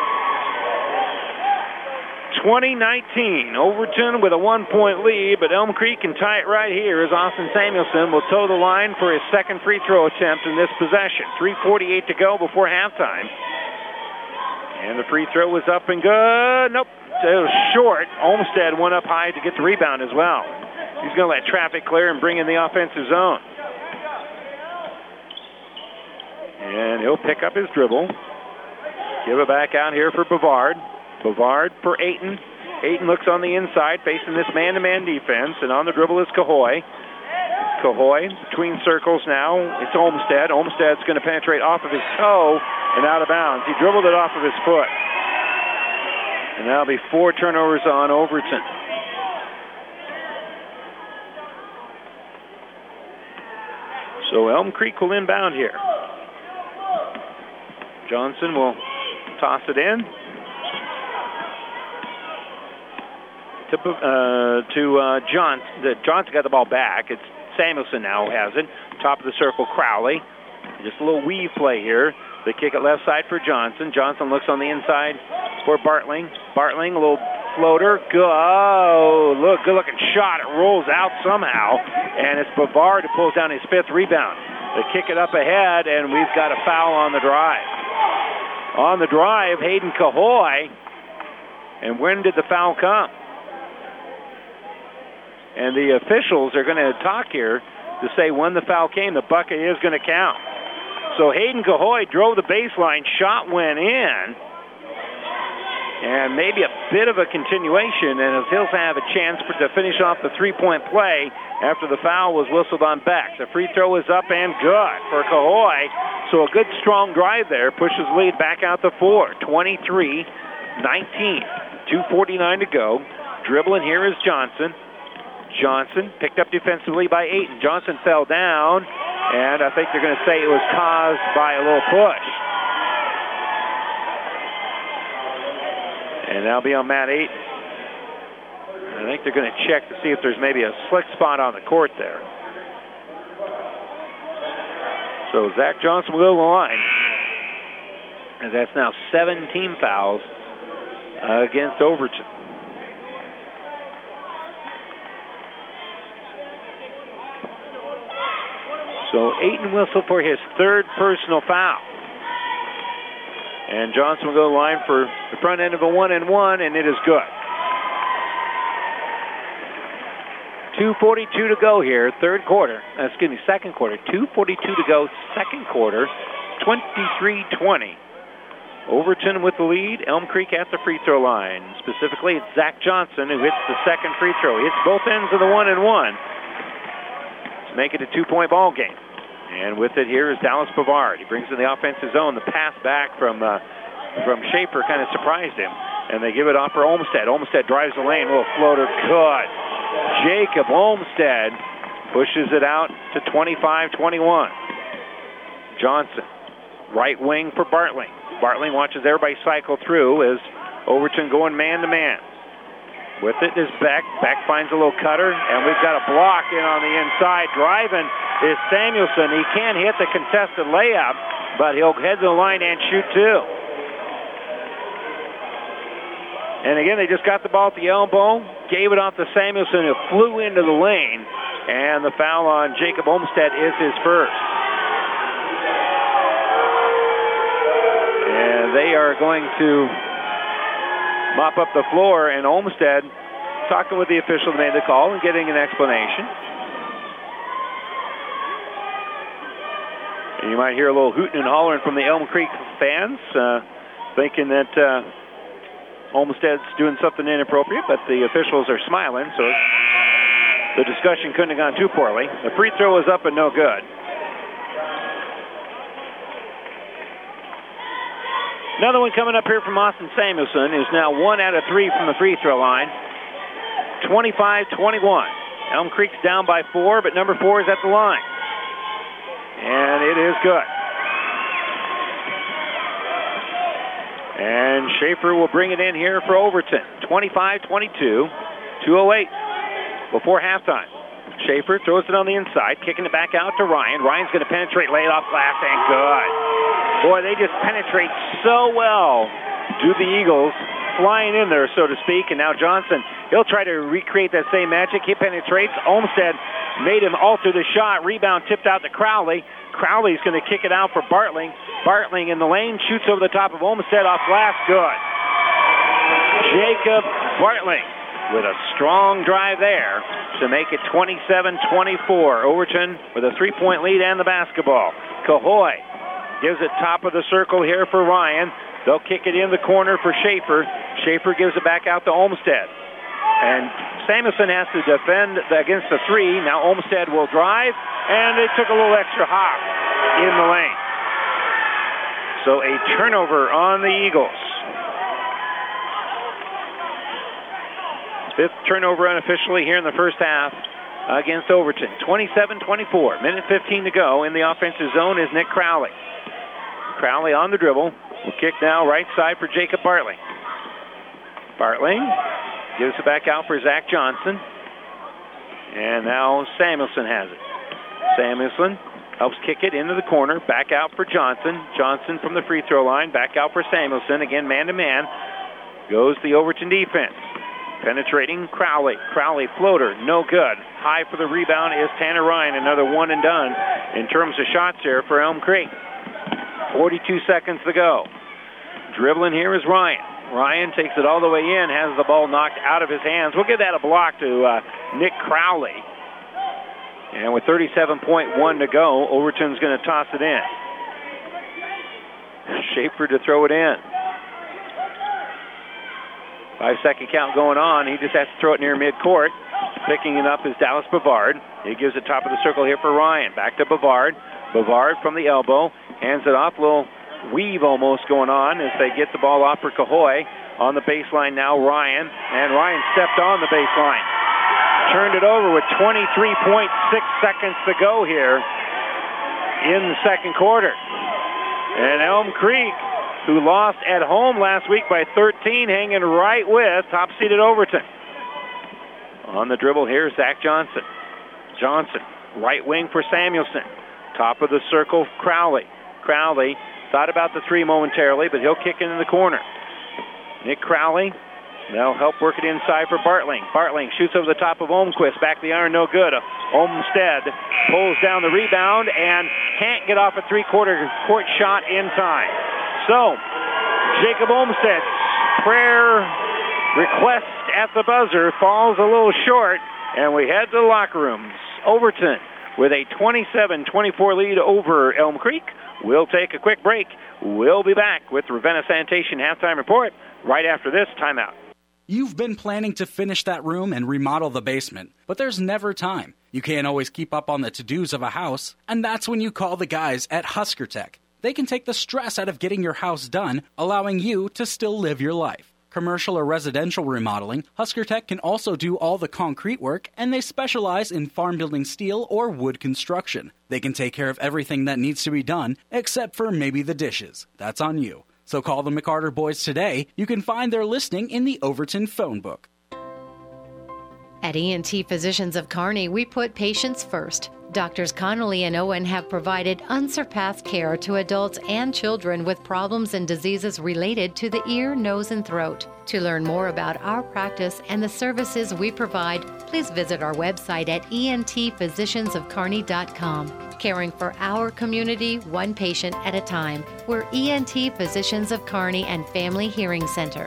twenty nineteen, Overton with a one-point lead, but Elm Creek can tie it right here as Austin Samuelson will toe the line for his second free throw attempt in this possession. three forty-eight to go before halftime. And the free throw was up and good. Nope, it was short. Olmsted went up high to get the rebound as well. He's going to let traffic clear and bring in the offensive zone. And he'll pick up his dribble. Give it back out here for Bavard. Bavard for Ayton. Ayton looks on the inside, facing this man-to-man defense, and on the dribble is Cahoy. Cahoy between circles now. It's Olmsted. Olmsted's going to penetrate off of his toe and out of bounds. He dribbled it off of his foot. And that'll be four turnovers on Overton. So Elm Creek will inbound here. Johnson will toss it in to uh, to uh, John. The, Johnson got the ball back. It's Samuelson now has it. Top of the circle, Crowley. Just a little weave play here. They kick it left side for Johnson. Johnson looks on the inside for Bartling. Bartling, a little floater. Good. Oh, look, good-looking shot. It rolls out somehow, and it's Bavard who pulls down his fifth rebound. They kick it up ahead, and we've got a foul on the drive. On the drive, Hayden Cahoy. And when did the foul come? And the officials are going to talk here to say when the foul came, the bucket is going to count. So Hayden Cahoy drove the baseline, shot went in, and maybe a bit of a continuation, and he'll have a chance for, to finish off the three-point play after the foul was whistled on Beck. The free throw is up and good for Cahoy. So a good, strong drive there pushes lead back out to four. twenty-three nineteen. two forty-nine to go. Dribbling here is Johnson. Johnson picked up defensively by Ayton. Johnson fell down, and I think they're going to say it was caused by a little push. And that'll be on Matt Ayton. I think they're going to check to see if there's maybe a slick spot on the court there. So Zach Johnson will go to the line. And that's now seventeen fouls uh, against Overton. So Ayton whistle for his third personal foul. And Johnson will go to the line for the front end of a one and one, and it is good. two forty-two to go here, third quarter. Uh, excuse me, second quarter. two forty-two to go, second quarter. twenty-three twenty. Overton with the lead. Elm Creek at the free throw line. Specifically, it's Zach Johnson who hits the second free throw. He hits both ends of the one and one to make it a two-point ball game. And with it here is Dallas Bavard. He brings in the offensive zone. The pass back from uh, from Schaefer kind of surprised him. And they give it off for Olmsted. Olmsted drives the lane. Little floater. Good. Jacob Olmsted pushes it out to twenty-five twenty-one. Johnson, right wing for Bartling. Bartling watches everybody cycle through as Overton going man-to-man. With it is Beck. Beck finds a little cutter, and we've got a block in on the inside. Driving is Samuelson. He can't hit the contested layup, but he'll head to the line and shoot two. And again, they just got the ball at the elbow, gave it off to Samuelson, who flew into the lane, and the foul on Jacob Olmsted is his first. And they are going to mop up the floor, and Olmsted talking with the official that made the call and getting an explanation. And you might hear a little hooting and hollering from the Elm Creek fans, uh, thinking that uh, Olmsted's doing something inappropriate, but the officials are smiling, so the discussion couldn't have gone too poorly. The free throw is up and no good. Another one coming up here from Austin Samuelson, who's now one out of three from the free throw line. twenty-five twenty-one. Elm Creek's down by four, but number four is at the line. And it is good. And Schaefer will bring it in here for Overton. twenty-five twenty-two, two oh eight before halftime. Schaefer throws it on the inside, kicking it back out to Ryan. Ryan's going to penetrate, lay it off glass, and good. Boy, they just penetrate so well, do the Eagles, flying in there, so to speak. And now Johnson, he'll try to recreate that same magic. He penetrates. Olmsted made him alter the shot. Rebound tipped out to Crowley. Crowley's going to kick it out for Bartling. Bartling in the lane, shoots over the top of Olmsted off glass. Good. Jacob Bartling with a strong drive there to make it twenty-seven twenty-four. Overton with a three-point lead and the basketball. Cahoy gives it top of the circle here for Ryan. They'll kick it in the corner for Schaefer. Schaefer gives it back out to Olmsted. And Samuelson has to defend against the three. Now Olmsted will drive, and they took a little extra hop in the lane. So a turnover on the Eagles. Fifth turnover unofficially here in the first half against Overton. twenty-seven twenty-four. Minute fifteen to go. In the offensive zone is Nick Crowley. Crowley on the dribble. Will kick now right side for Jacob Bartling. Bartling gives it back out for Zach Johnson. And now Samuelson has it. Samuelson helps kick it into the corner. Back out for Johnson. Johnson from the free throw line. Back out for Samuelson. Again, man-to-man. Goes the Overton defense. Penetrating Crowley. Crowley floater. No good. High for the rebound is Tanner Ryan. Another one and done in terms of shots here for Elm Creek. forty-two seconds to go. Dribbling here is Ryan. Ryan takes it all the way in, has the ball knocked out of his hands. We'll give that a block to uh, Nick Crowley. And with thirty-seven point one to go, Overton's going to toss it in. Schaefer to throw it in. Five-second count going on. He just has to throw it near midcourt. Picking it up is Dallas Bavard. He gives it top of the circle here for Ryan. Back to Bavard. Bavard from the elbow. Hands it off. Little weave almost going on as they get the ball off for Cahoy. On the baseline now, Ryan. And Ryan stepped on the baseline. Turned it over with twenty-three point six seconds to go here in the second quarter. And Elm Creek, who lost at home last week by thirteen, hanging right with top-seeded Overton. On the dribble here, Zach Johnson. Johnson, right wing for Samuelson. Top of the circle, Crowley. Crowley thought about the three momentarily, but he'll kick it in the corner. Nick Crowley, they'll help work it inside for Bartling. Bartling shoots over the top of Olmquist. Back the iron, no good. Olmsted pulls down the rebound and can't get off a three-quarter court shot in time. So, Jacob Olmsted's prayer request at the buzzer falls a little short And we head to the locker rooms. Overton with a twenty-seven twenty-four lead over Elm Creek. We'll take a quick break. We'll be back with the Ravenna Sanitation Halftime Report right after this timeout. You've been planning to finish that room and remodel the basement, but there's never time. You can't always keep up on the to-dos of a house, and that's when you call the guys at Husker Tech. They can take the stress out of getting your house done, allowing you to still live your life. Commercial or residential remodeling, Husker Tech can also do all the concrete work, and they specialize in farm building steel or wood construction. They can take care of everything that needs to be done, except for maybe the dishes. That's on you. So call the McCarter boys today. You can find their listing in the Overton phone book. At E and T Physicians of Kearney, we put patients first. Doctors Connolly and Owen have provided unsurpassed care to adults and children with problems and diseases related to the ear, nose, and throat. To learn more about our practice and the services we provide, please visit our website at E N T physicians of kearney dot com. Caring for our community, one patient at a time. We're E N T Physicians of Kearney and Family Hearing Center.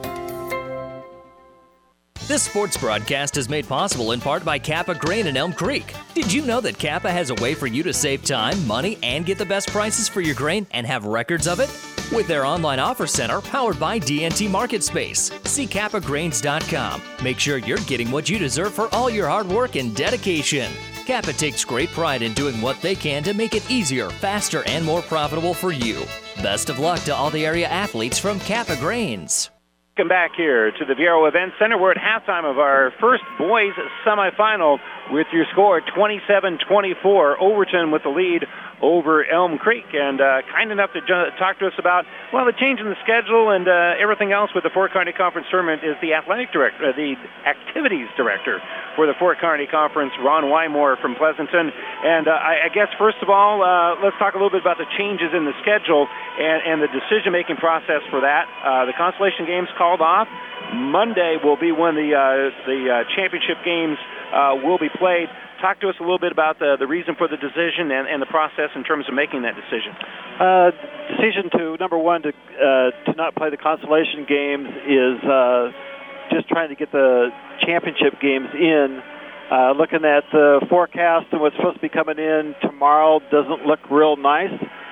This sports broadcast is made possible in part by Kappa Grain in Elm Creek. Did you know that Kappa has a way for you to save time, money, and get the best prices for your grain and have records of it? With their online offer center powered by D N T MarketSpace. See kappa grains dot com. Make sure you're getting what you deserve for all your hard work and dedication. Kappa takes great pride in doing what they can to make it easier, faster, and more profitable for you. Best of luck to all the area athletes from Kappa Grains. Welcome back here to the Viero Event Center. We're at halftime of our first boys semifinal with your score twenty-seven twenty-four. Overton with the lead over Elm Creek, and uh, kind enough to ju- talk to us about, well, the change in the schedule and uh, everything else with the Fort Kearney Conference Tournament is the athletic director, uh, the activities director for the Fort Kearney Conference, Ron Wymore from Pleasanton. And uh, I, I guess, first of all, uh, let's talk a little bit about the changes in the schedule and, and the decision-making process for that. Uh, the Constellation Games called off. Monday will be when the, uh, the uh, championship games uh, will be played. Talk to us a little bit about the, the reason for the decision and, and the process in terms of making that decision. Uh, decision to, number one, to uh, to not play the Constellation Games is uh, just trying to get the championship games in. Uh, looking at the forecast and what's supposed to be coming in tomorrow doesn't look real nice.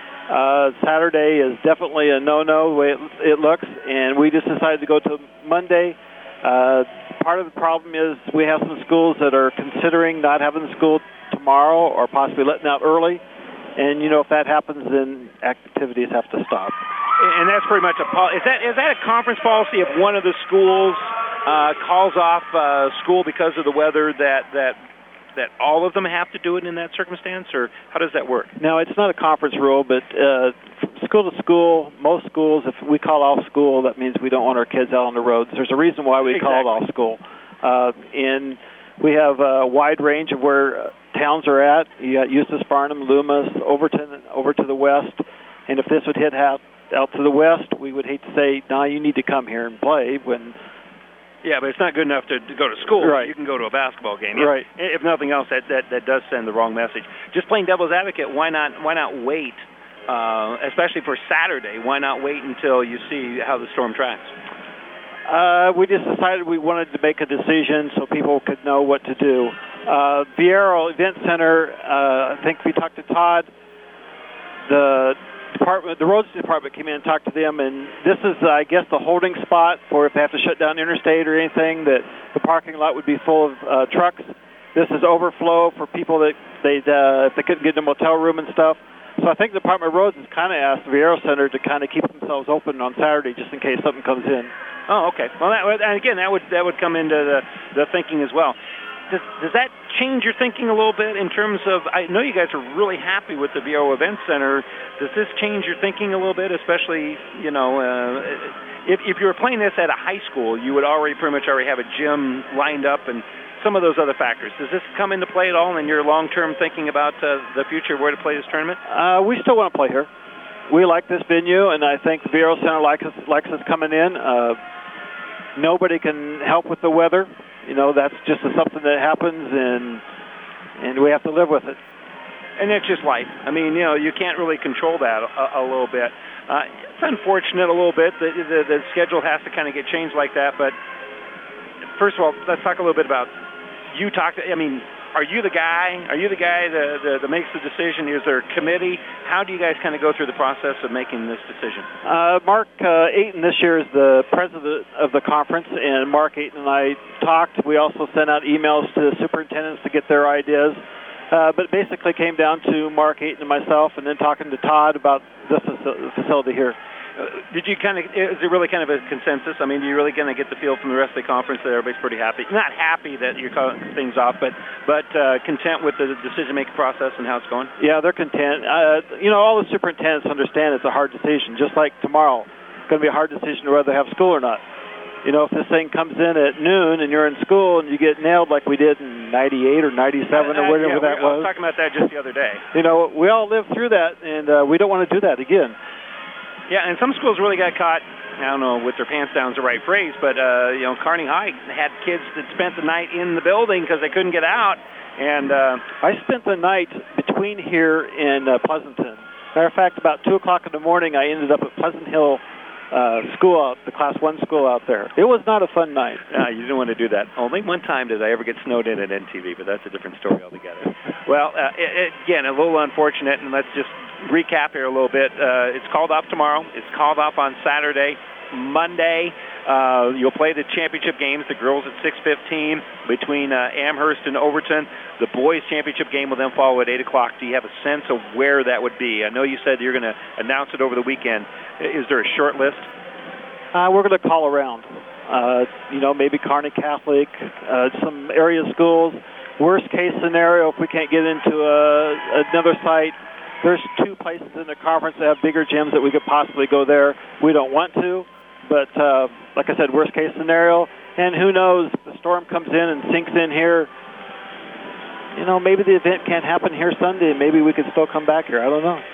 Uh, Saturday is definitely a no-no the way it, it looks, and we just decided to go to Monday. Uh, part of the problem is we have some schools that are considering not having school tomorrow or possibly letting out early. And, you know, if that happens, then activities have to stop. And that's pretty much a policy. Is that, is that a conference policy if one of the schools uh, calls off uh, school because of the weather that, that that all of them have to do it in that circumstance, or how does that work? No, it's not a conference rule, but uh, from school to school, most schools, if we call off school, that means we don't want our kids out on the roads. There's a reason why we exactly. called off school. Uh, and we have a wide range of where uh, towns are at. You got Eustis, Farnham, Loomis, Overton, over to the west. And if this would hit out, out to the west, we would hate to say, no, nah, you need to come here and play when... Yeah, but it's not good enough to, to go to school. Right. You can go to a basketball game. Right. If nothing else, that, that, that does send the wrong message. Just playing devil's advocate, why not why not wait, uh, especially for Saturday? Why not wait until you see how the storm tracks? Uh, we just decided we wanted to make a decision so people could know what to do. Uh, Viero Event Center, uh, I think we talked to Todd. The department, the roads department came in and talked to them, and this is, uh, I guess, the holding spot for if they have to shut down interstate or anything, that the parking lot would be full of uh, trucks. This is overflow for people that they uh, if they couldn't get in a motel room and stuff. So I think the Department of Roads has kind of asked the Viero Center to kind of keep themselves open on Saturday just in case something comes in. Oh, okay. Well, that, and again, that would that would come into the, the thinking as well. Does, does that change your thinking a little bit in terms of, I know you guys are really happy with the Viero Event Center. Does this change your thinking a little bit, especially, you know, uh, if, if you were playing this at a high school, you would already pretty much already have a gym lined up and some of those other factors. Does this come into play at all in your long-term thinking about uh, the future, where to play this tournament? Uh, we still want to play here. We like this venue, and I think the Viero Center likes us, likes us coming in. Uh, nobody can help with the weather. You know, that's just a, something that happens, and and we have to live with it. And it's just life. I mean, you know, you can't really control that a, a little bit. Uh, it's unfortunate a little bit that the, the schedule has to kind of get changed like that. But first of all, let's talk a little bit about you talk to, I mean, are you the guy? Are you the guy that, that, that makes the decision? Is there a committee? How do you guys kind of go through the process of making this decision? Uh, Mark uh, Ayton this year is the president of the conference, and Mark Ayton and I talked. We also sent out emails to the superintendents to get their ideas. Uh, but basically came down to Mark Ayton and myself, and then talking to Todd about this facility here. Uh, did you kind of, is it really kind of a consensus? I mean, do you really kind of get the feel from the rest of the conference that everybody's pretty happy? Not happy that you're calling things off, but but uh, content with the decision-making process and how it's going? Yeah, they're content. Uh, you know, all the superintendents understand it's a hard decision, just like tomorrow. It's going to be a hard decision to whether to have school or not. You know, if this thing comes in at noon and you're in school and you get nailed like we did in ninety-eight or ninety-seven uh, or whatever yeah, that was. I was talking about that just the other day. You know, we all lived through that, and uh, we don't want to do that again. Yeah, and some schools really got caught, I don't know, with their pants down is the right phrase, but, uh, you know, Kearney High had kids that spent the night in the building because they couldn't get out. And uh, I spent the night between here and uh, Pleasanton. Matter of fact, about two o'clock in the morning, I ended up at Pleasant Hill uh, School, out, the Class one school out there. It was not a fun night. Uh, you didn't want to do that. Only one time did I ever get snowed in at N T V, but that's a different story altogether. Well, uh, it, again, a little unfortunate, and let's just recap here a little bit. Uh, it's called off tomorrow. It's called off on Saturday. Monday, uh, you'll play the championship games, the girls at six fifteen between uh, Amherst and Overton. The boys' championship game will then follow at eight o'clock. Do you have a sense of where that would be? I know you said you're going to announce it over the weekend. Is there a short list? Uh, we're going to call around. Uh, you know, maybe Kearney Catholic, uh, some area schools. Worst case scenario, if we can't get into a, another site, there's two places in the conference that have bigger gyms that we could possibly go there. We don't want to, but uh, like I said, worst case scenario. And who knows, if the storm comes in and sinks in here, you know, maybe the event can't happen here Sunday, and maybe we could still come back here. I don't know.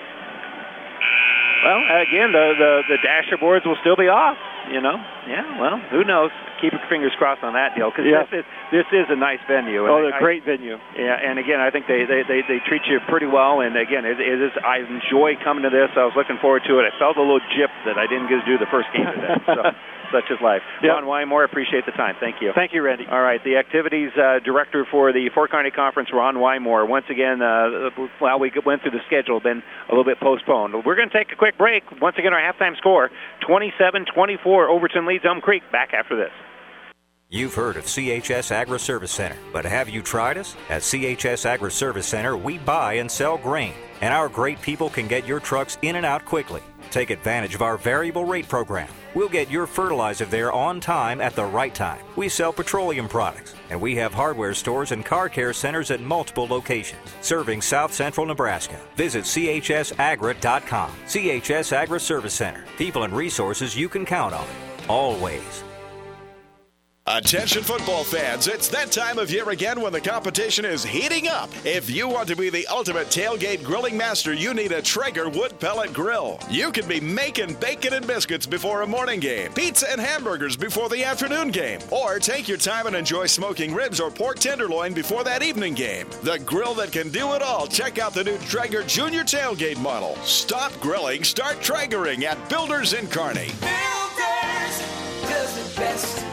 Well, again, the, the, the dasher boards will still be off, you know. Yeah, well, who knows? Keep your fingers crossed on that deal, because yeah. this, is, this is a nice venue. Oh, they're a I, great venue. Yeah, and again, I think they, they, they, they treat you pretty well, and again, it, it is. I enjoy coming to this. I was looking forward to it. I felt a little gypped that I didn't get to do the first game today, so such is life. Yep. Ron Wymore, appreciate the time. Thank you. Thank you, Randy. All right, the activities uh, director for the Fort Kearney Conference, Ron Wymore. Once again, uh, while we went through the schedule, been a little bit postponed. We're going to take a quick break. Once again, our halftime score, twenty-seven twenty-four. Overton leads Elm Creek. Back after this. You've heard of C H S Agri Service Center, but have you tried us? At C H S Agri Service Center, we buy and sell grain, and our great people can get your trucks in and out quickly. Take advantage of our variable rate program. We'll get your fertilizer there on time at the right time. We sell petroleum products, and we have hardware stores and car care centers at multiple locations, serving South Central Nebraska. Visit C H S agra dot com. C H S Agri Service Center. People and resources you can count on. Always. Attention football fans, it's that time of year again when the competition is heating up. If you want to be the ultimate tailgate grilling master, you need a Traeger wood pellet grill. You can be making bacon and biscuits before a morning game, pizza and hamburgers before the afternoon game, or take your time and enjoy smoking ribs or pork tenderloin before that evening game. The grill that can do it all. Check out the new Traeger Junior Tailgate model. Stop grilling, start Traegering at Builders in Kearney. Builders does it best.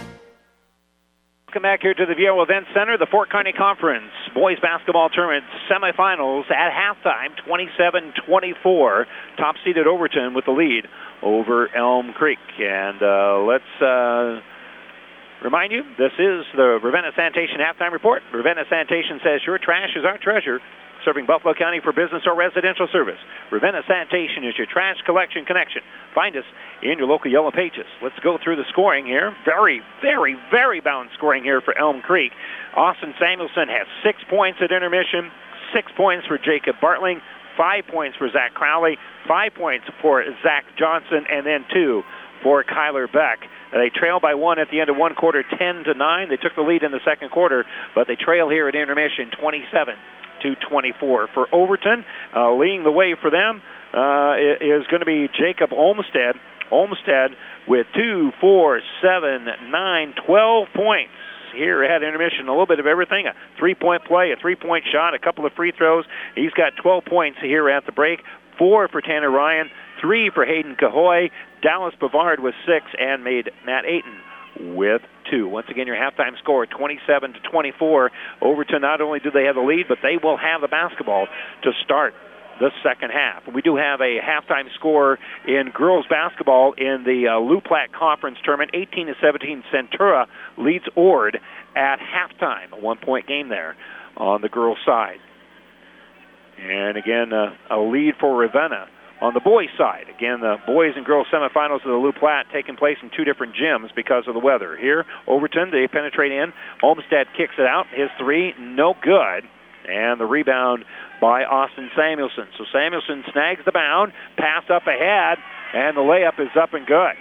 Welcome back here to the Viejo Event Center, the Fort Kearney Conference Boys Basketball Tournament semifinals at halftime, twenty-seven twenty-four. Top-seeded Overton with the lead over Elm Creek. And uh, let's uh, remind you, this is the Ravenna Sanitation Halftime Report. Ravenna Sanitation says your trash is our treasure, serving Buffalo County for business or residential service. Ravenna Sanitation is your trash collection connection. Find us in your local Yellow Pages. Let's go through the scoring here. Very, very, very balanced scoring here for Elm Creek. Austin Samuelson has six points at intermission, six points for Jacob Bartling, five points for Zach Crowley, five points for Zach Johnson, and then two for Kyler Beck. They trail by one at the end of one quarter, ten to nine. They took the lead in the second quarter, but they trail here at intermission, twenty-seven to twenty-four. For Overton, uh, leading the way for them uh, is going to be Jacob Olmstead. Olmstead with two, four, seven, nine, twelve points here at intermission. A little bit of everything, a three-point play, a three-point shot, a couple of free throws. He's got twelve points here at the break, four for Tanner Ryan, three for Hayden Cahoy. Dallas Bavard with six and made Matt Ayton with two. Once again, your halftime score, twenty-seven to twenty-four. Overton, not only do they have the lead, but they will have the basketball to start the second half. We do have a halftime score in girls basketball in the uh, Lou Platte Conference Tournament. eighteen to seventeen, Centura leads Ord at halftime. A one-point game there on the girls' side. And again, uh, a lead for Ravenna on the boys' side. Again, the boys and girls semifinals of the Lou Platte taking place in two different gyms because of the weather. Here, Overton, they penetrate in. Olmsted kicks it out. His three, no good. And the rebound by Austin Samuelson. So Samuelson snags the bound, pass up ahead, and the layup is up and good.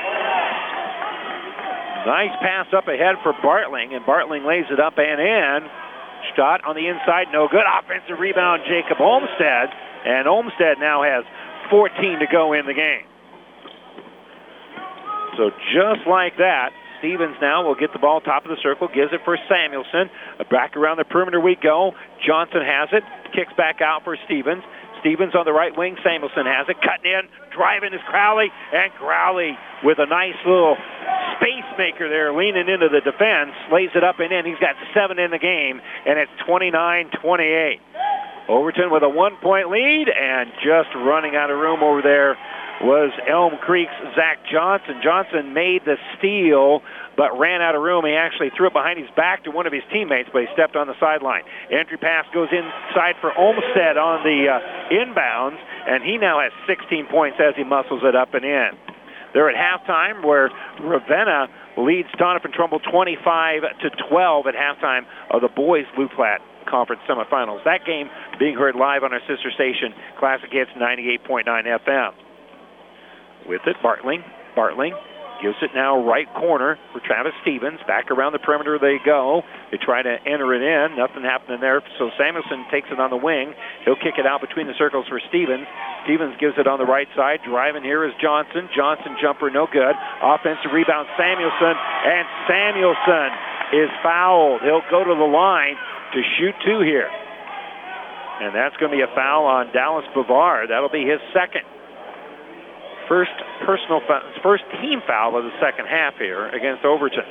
Nice pass up ahead for Bartling, and Bartling lays it up and in. Shot on the inside, no good. Offensive rebound, Jacob Olmsted. And Olmsted now has fourteen to go in the game. So just like that, Stevens now will get the ball top of the circle, gives it for Samuelson. Back around the perimeter we go. Johnson has it, kicks back out for Stevens. Stevens on the right wing, Samuelson has it, cutting in, driving is Crowley, and Crowley with a nice little space maker there, leaning into the defense, lays it up and in. He's got seven in the game, and it's twenty-nine twenty-eight. Overton with a one-point lead, and just running out of room over there was Elm Creek's Zach Johnson. Johnson made the steal, but ran out of room. He actually threw it behind his back to one of his teammates, but he stepped on the sideline. Entry pass goes inside for Olmsted on the uh, inbounds, and he now has sixteen points as he muscles it up and in. They're at halftime, where Ravenna leads Doniphan Trumbull twenty-five to twelve at halftime of the boys' Lou Platte Conference semifinals. That game being heard live on our sister station, Classic Hits ninety-eight point nine F M. With it, Bartling. Bartling gives it now right corner for Travis Stevens. Back around the perimeter they go. They try to enter it in. Nothing happening there. So Samuelson takes it on the wing. He'll kick it out between the circles for Stevens. Stevens gives it on the right side. Driving here is Johnson. Johnson jumper, no good. Offensive rebound, Samuelson. And Samuelson is fouled. He'll go to the line to shoot two here. And that's going to be a foul on Dallas Bavard. That'll be his second. First personal foul, first team foul of the second half here against Overton.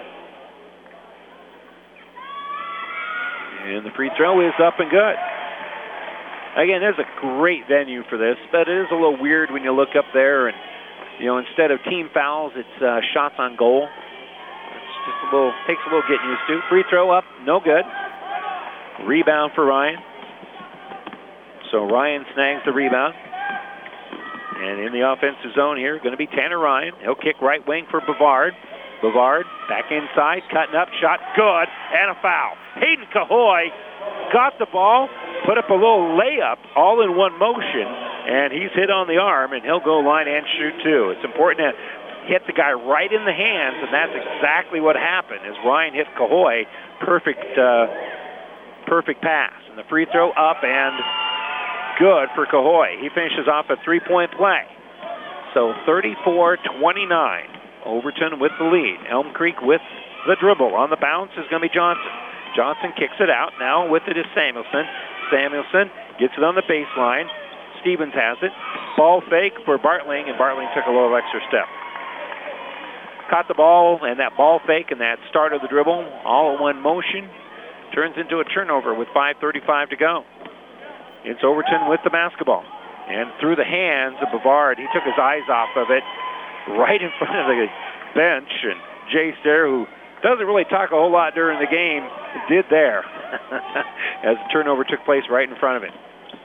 And the free throw is up and good. Again, there's a great venue for this, but it is a little weird when you look up there and, you know, instead of team fouls, it's uh, shots on goal. It's just a little, takes a little getting used to. Free throw up, no good. Rebound for Ryan. So Ryan snags the rebound. And in the offensive zone here, going to be Tanner Ryan. He'll kick right wing for Bavard. Bavard back inside, cutting up, shot good, and a foul. Hayden Cahoy got the ball, put up a little layup all in one motion, and he's hit on the arm, and he'll go line and shoot too. It's important to hit the guy right in the hands, and that's exactly what happened as Ryan hit Cahoy. Perfect, uh, perfect pass. And the free throw up and good for Cahoy. He finishes off a three-point play. So thirty-four twenty-nine. Overton with the lead. Elm Creek with the dribble. On the bounce is going to be Johnson. Johnson kicks it out. Now with it is Samuelson. Samuelson gets it on the baseline. Stevens has it. Ball fake for Bartling, and Bartling took a little extra step. Caught the ball, and that ball fake and that start of the dribble, all in one motion, turns into a turnover with five thirty-five to go. It's Overton with the basketball. And through the hands of Bavard, he took his eyes off of it right in front of the bench. And Jay Stair, who doesn't really talk a whole lot during the game, did there as the turnover took place right in front of him.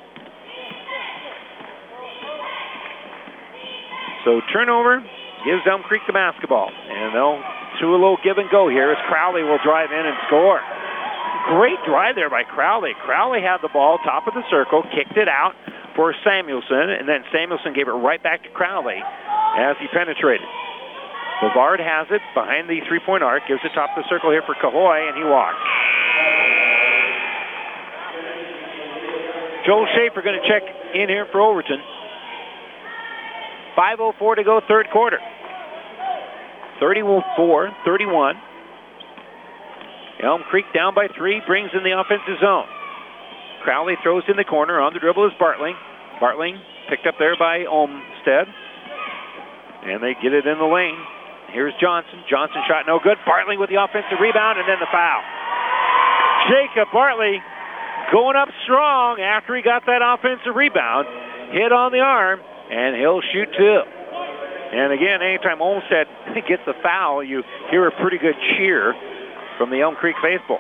So turnover gives Elm Creek the basketball. And they'll do a little give and go here as Crowley will drive in and score. Great drive there by Crowley. Crowley had the ball, top of the circle, kicked it out for Samuelson, and then Samuelson gave it right back to Crowley as he penetrated. Bavard has it behind the three-point arc, gives it top of the circle here for Cahoy, and he walks. Joel Schaefer going to check in here for Overton. five oh four to go, third quarter. thirty-four thirty-one. Elm Creek down by three, brings in the offensive zone. Crowley throws in the corner. On the dribble is Bartling. Bartling picked up there by Olmsted. And they get it in the lane. Here's Johnson. Johnson shot no good. Bartley with the offensive rebound, and then the foul. Jacob Bartley going up strong after he got that offensive rebound. Hit on the arm, and he'll shoot two. And again, anytime Olmsted gets a foul, you hear a pretty good cheer from the Elm Creek faithful.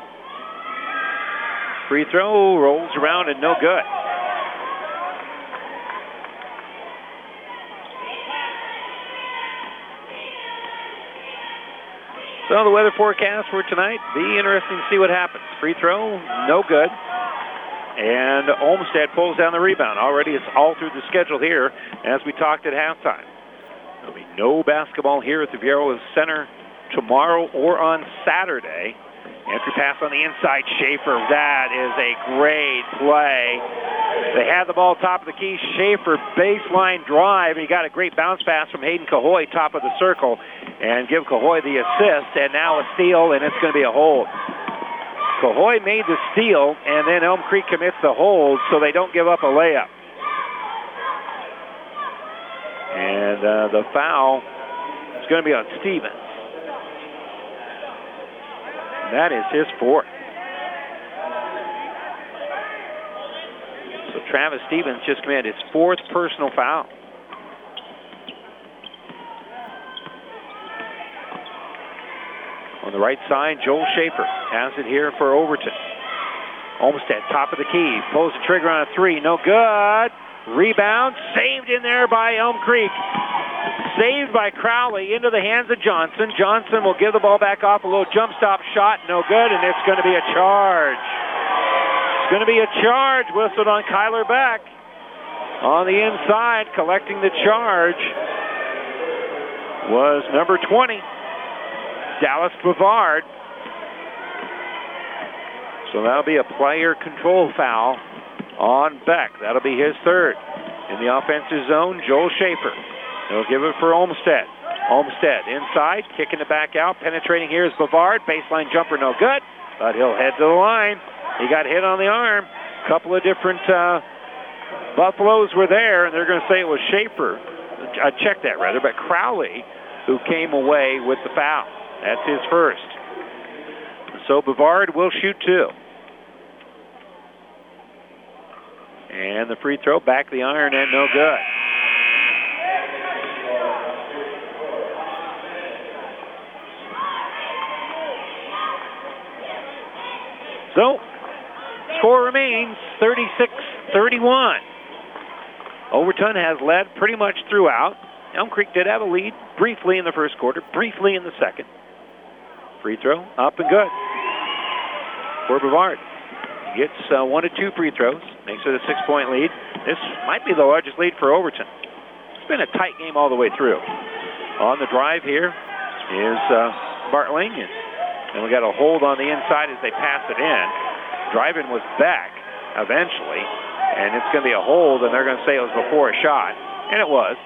Free throw rolls around and no good. So the weather forecast for tonight, be interesting to see what happens. Free throw, no good. And Olmsted pulls down the rebound. Already it's all through the schedule here as we talked at halftime. There'll be no basketball here at the Viera Center tomorrow or on Saturday. Entry pass on the inside, Schaefer. That is a great play. They had the ball top of the key. Schaefer baseline drive. He got a great bounce pass from Hayden Cahoy, top of the circle, and give Cahoy the assist. And now a steal, and it's going to be a hold. Cahoy made the steal, and then Elm Creek commits the hold, so they don't give up a layup. And uh, the foul is going to be on Stevens. That is his fourth. So Travis Stevens just committed his fourth personal foul. On the right side, Joel Schaefer has it here for Overton. Olmsted, top of the key, pulls the trigger on a three, no good. Rebound, saved in there by Elm Creek. Saved by Crowley into the hands of Johnson. Johnson will give the ball back off, a little jump stop shot, no good, and it's going to be a charge. It's going to be a charge whistled on Kyler Beck. On the inside, collecting the charge was number twenty, Dallas Bavard. So that'll be a player control foul on Beck. That'll be his third. In the offensive zone, Joel Schaefer. He'll give it for Olmsted. Olmsted inside, kicking it back out. Penetrating here is Bavard. Baseline jumper, no good, but he'll head to the line. He got hit on the arm. A couple of different uh, Buffaloes were there, and they're going to say it was Schaefer. I checked that, rather, but Crowley who came away with the foul. That's his first. So Bavard will shoot two. And the free throw, back the iron, and no good. So, score remains thirty-six thirty-one. Overton has led pretty much throughout. Elm Creek did have a lead briefly in the first quarter, briefly in the second. Free throw, up and good for Bavard. He gets uh, one to two free throws, makes it a six-point lead. This might be the largest lead for Overton. It's been a tight game all the way through. On the drive here is uh, Bartling, and, and we got a hold on the inside as they pass it in. Driving was back eventually, and it's going to be a hold, and they're going to say it was before a shot, and it was.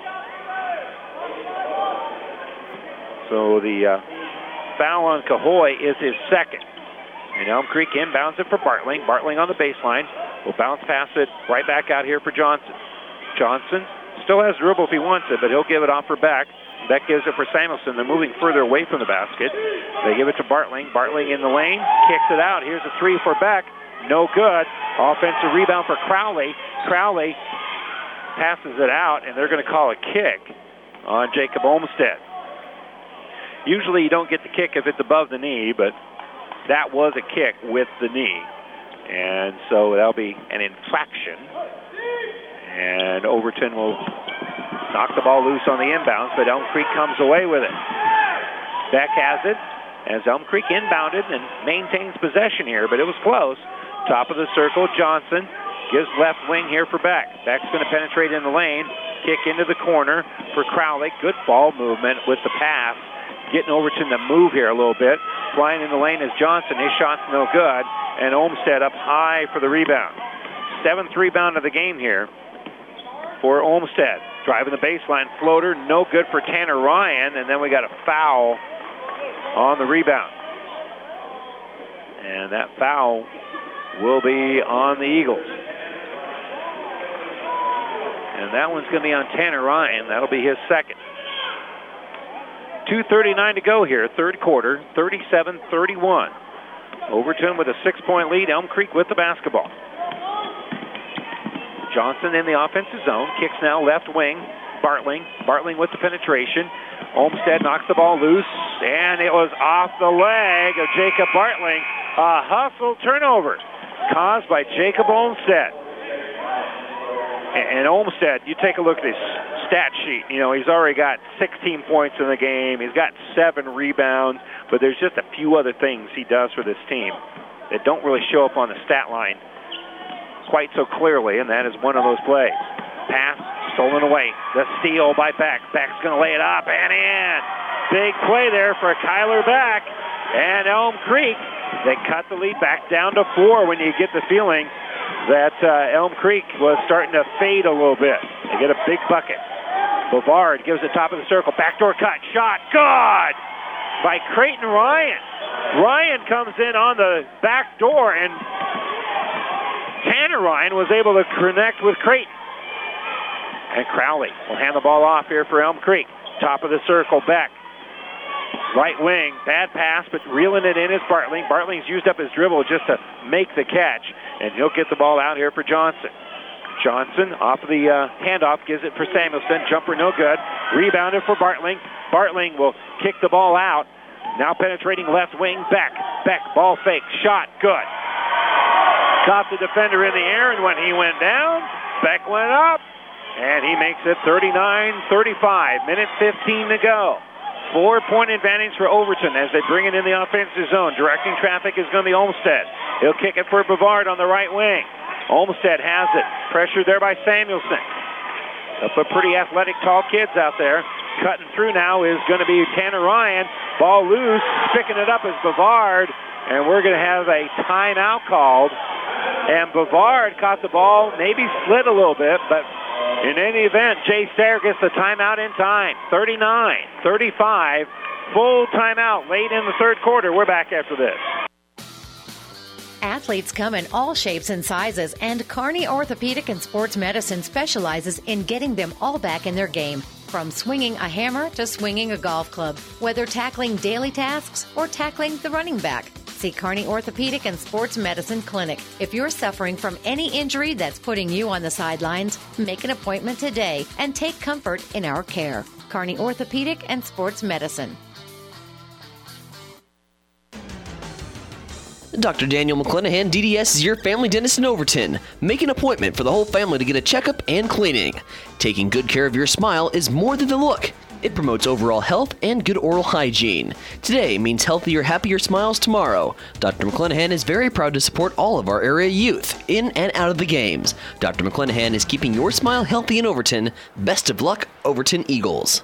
So the uh, foul on Cahoy is his second. And Elm Creek inbounds it for Bartling. Bartling on the baseline. Will bounce past it right back out here for Johnson. Johnson still has dribble if he wants it, but he'll give it off for Beck. Beck gives it for Samuelson. They're moving further away from the basket. They give it to Bartling. Bartling in the lane. Kicks it out. Here's a three for Beck. No good. Offensive rebound for Crowley. Crowley passes it out, and they're going to call a kick on Jacob Olmsted. Usually you don't get the kick if it's above the knee, but that was a kick with the knee. And so that'll be an infraction. And Overton will knock the ball loose on the inbounds, but Elm Creek comes away with it. Beck has it as Elm Creek inbounded and maintains possession here, but it was close. Top of the circle, Johnson gives left wing here for Beck. Beck's going to penetrate in the lane, kick into the corner for Crowley. Good ball movement with the pass. Getting Overton to move here a little bit. Flying in the lane is Johnson. His shot's no good. And Olmsted up high for the rebound. Seventh rebound of the game here for Olmsted. Driving the baseline floater. No good for Tanner Ryan. And then we got a foul on the rebound. And that foul will be on the Eagles. And that one's going to be on Tanner Ryan. That'll be his second. two thirty-nine to go here, third quarter, thirty-seven thirty-one. Overton with a six-point lead. Elm Creek with the basketball. Johnson in the offensive zone. Kicks now left wing. Bartling. Bartling with the penetration. Olmsted knocks the ball loose, and it was off the leg of Jacob Bartling. A hustle turnover caused by Jacob Olmsted. And Olmsted, you take a look at his stat sheet. You know, he's already got sixteen points in the game. He's got seven rebounds, but there's just a few other things he does for this team that don't really show up on the stat line quite so clearly, and that is one of those plays. Pass stolen away. The steal by Beck. Beck's going to lay it up and in. Big play there for Kyler Beck. And Elm Creek, they cut the lead back down to four when you get the feeling that uh, Elm Creek was starting to fade a little bit. They get a big bucket. Bovard gives it top of the circle. Backdoor cut. Shot. Good! By Creighton Ryan. Ryan comes in on the back door, and Tanner Ryan was able to connect with Creighton. And Crowley will hand the ball off here for Elm Creek. Top of the circle, Beck. Right wing, bad pass, but reeling it in is Bartling. Bartling's used up his dribble just to make the catch, and he'll get the ball out here for Johnson. Johnson off of the uh, handoff, gives it for Samuelson. Jumper no good. Rebounded for Bartling. Bartling will kick the ball out. Now penetrating left wing, Beck. Beck, ball fake, shot, good. Caught the defender in the air, and when he went down, Beck went up, and he makes it thirty-nine thirty-five. Minute fifteen to go. Four-point advantage for Overton as they bring it in the offensive zone. Directing traffic is going to be Olmsted. He'll kick it for Bavard on the right wing. Olmsted has it. Pressured there by Samuelson. They'll put pretty athletic, tall kids out there. Cutting through now is going to be Tanner Ryan. Ball loose. Picking it up is Bavard. And we're going to have a timeout called. And Bavard caught the ball, maybe slid a little bit, but in any event, Jay Stair gets the timeout in time. thirty-nine thirty-five, full timeout late in the third quarter. We're back after this. Athletes come in all shapes and sizes, and Kearney Orthopedic and Sports Medicine specializes in getting them all back in their game. From swinging a hammer to swinging a golf club, whether tackling daily tasks or tackling the running back. See Kearney Orthopedic and Sports Medicine Clinic. If you're suffering from any injury that's putting you on the sidelines, make an appointment today and take comfort in our care. Kearney Orthopedic and Sports Medicine. Doctor Daniel McClanahan, D D S, is your family dentist in Overton. Make an appointment for the whole family to get a checkup and cleaning. Taking good care of your smile is more than the look. It promotes overall health and good oral hygiene. Today means healthier, happier smiles tomorrow. Doctor McClanahan is very proud to support all of our area youth in and out of the games. Doctor McClanahan is keeping your smile healthy in Overton. Best of luck, Overton Eagles.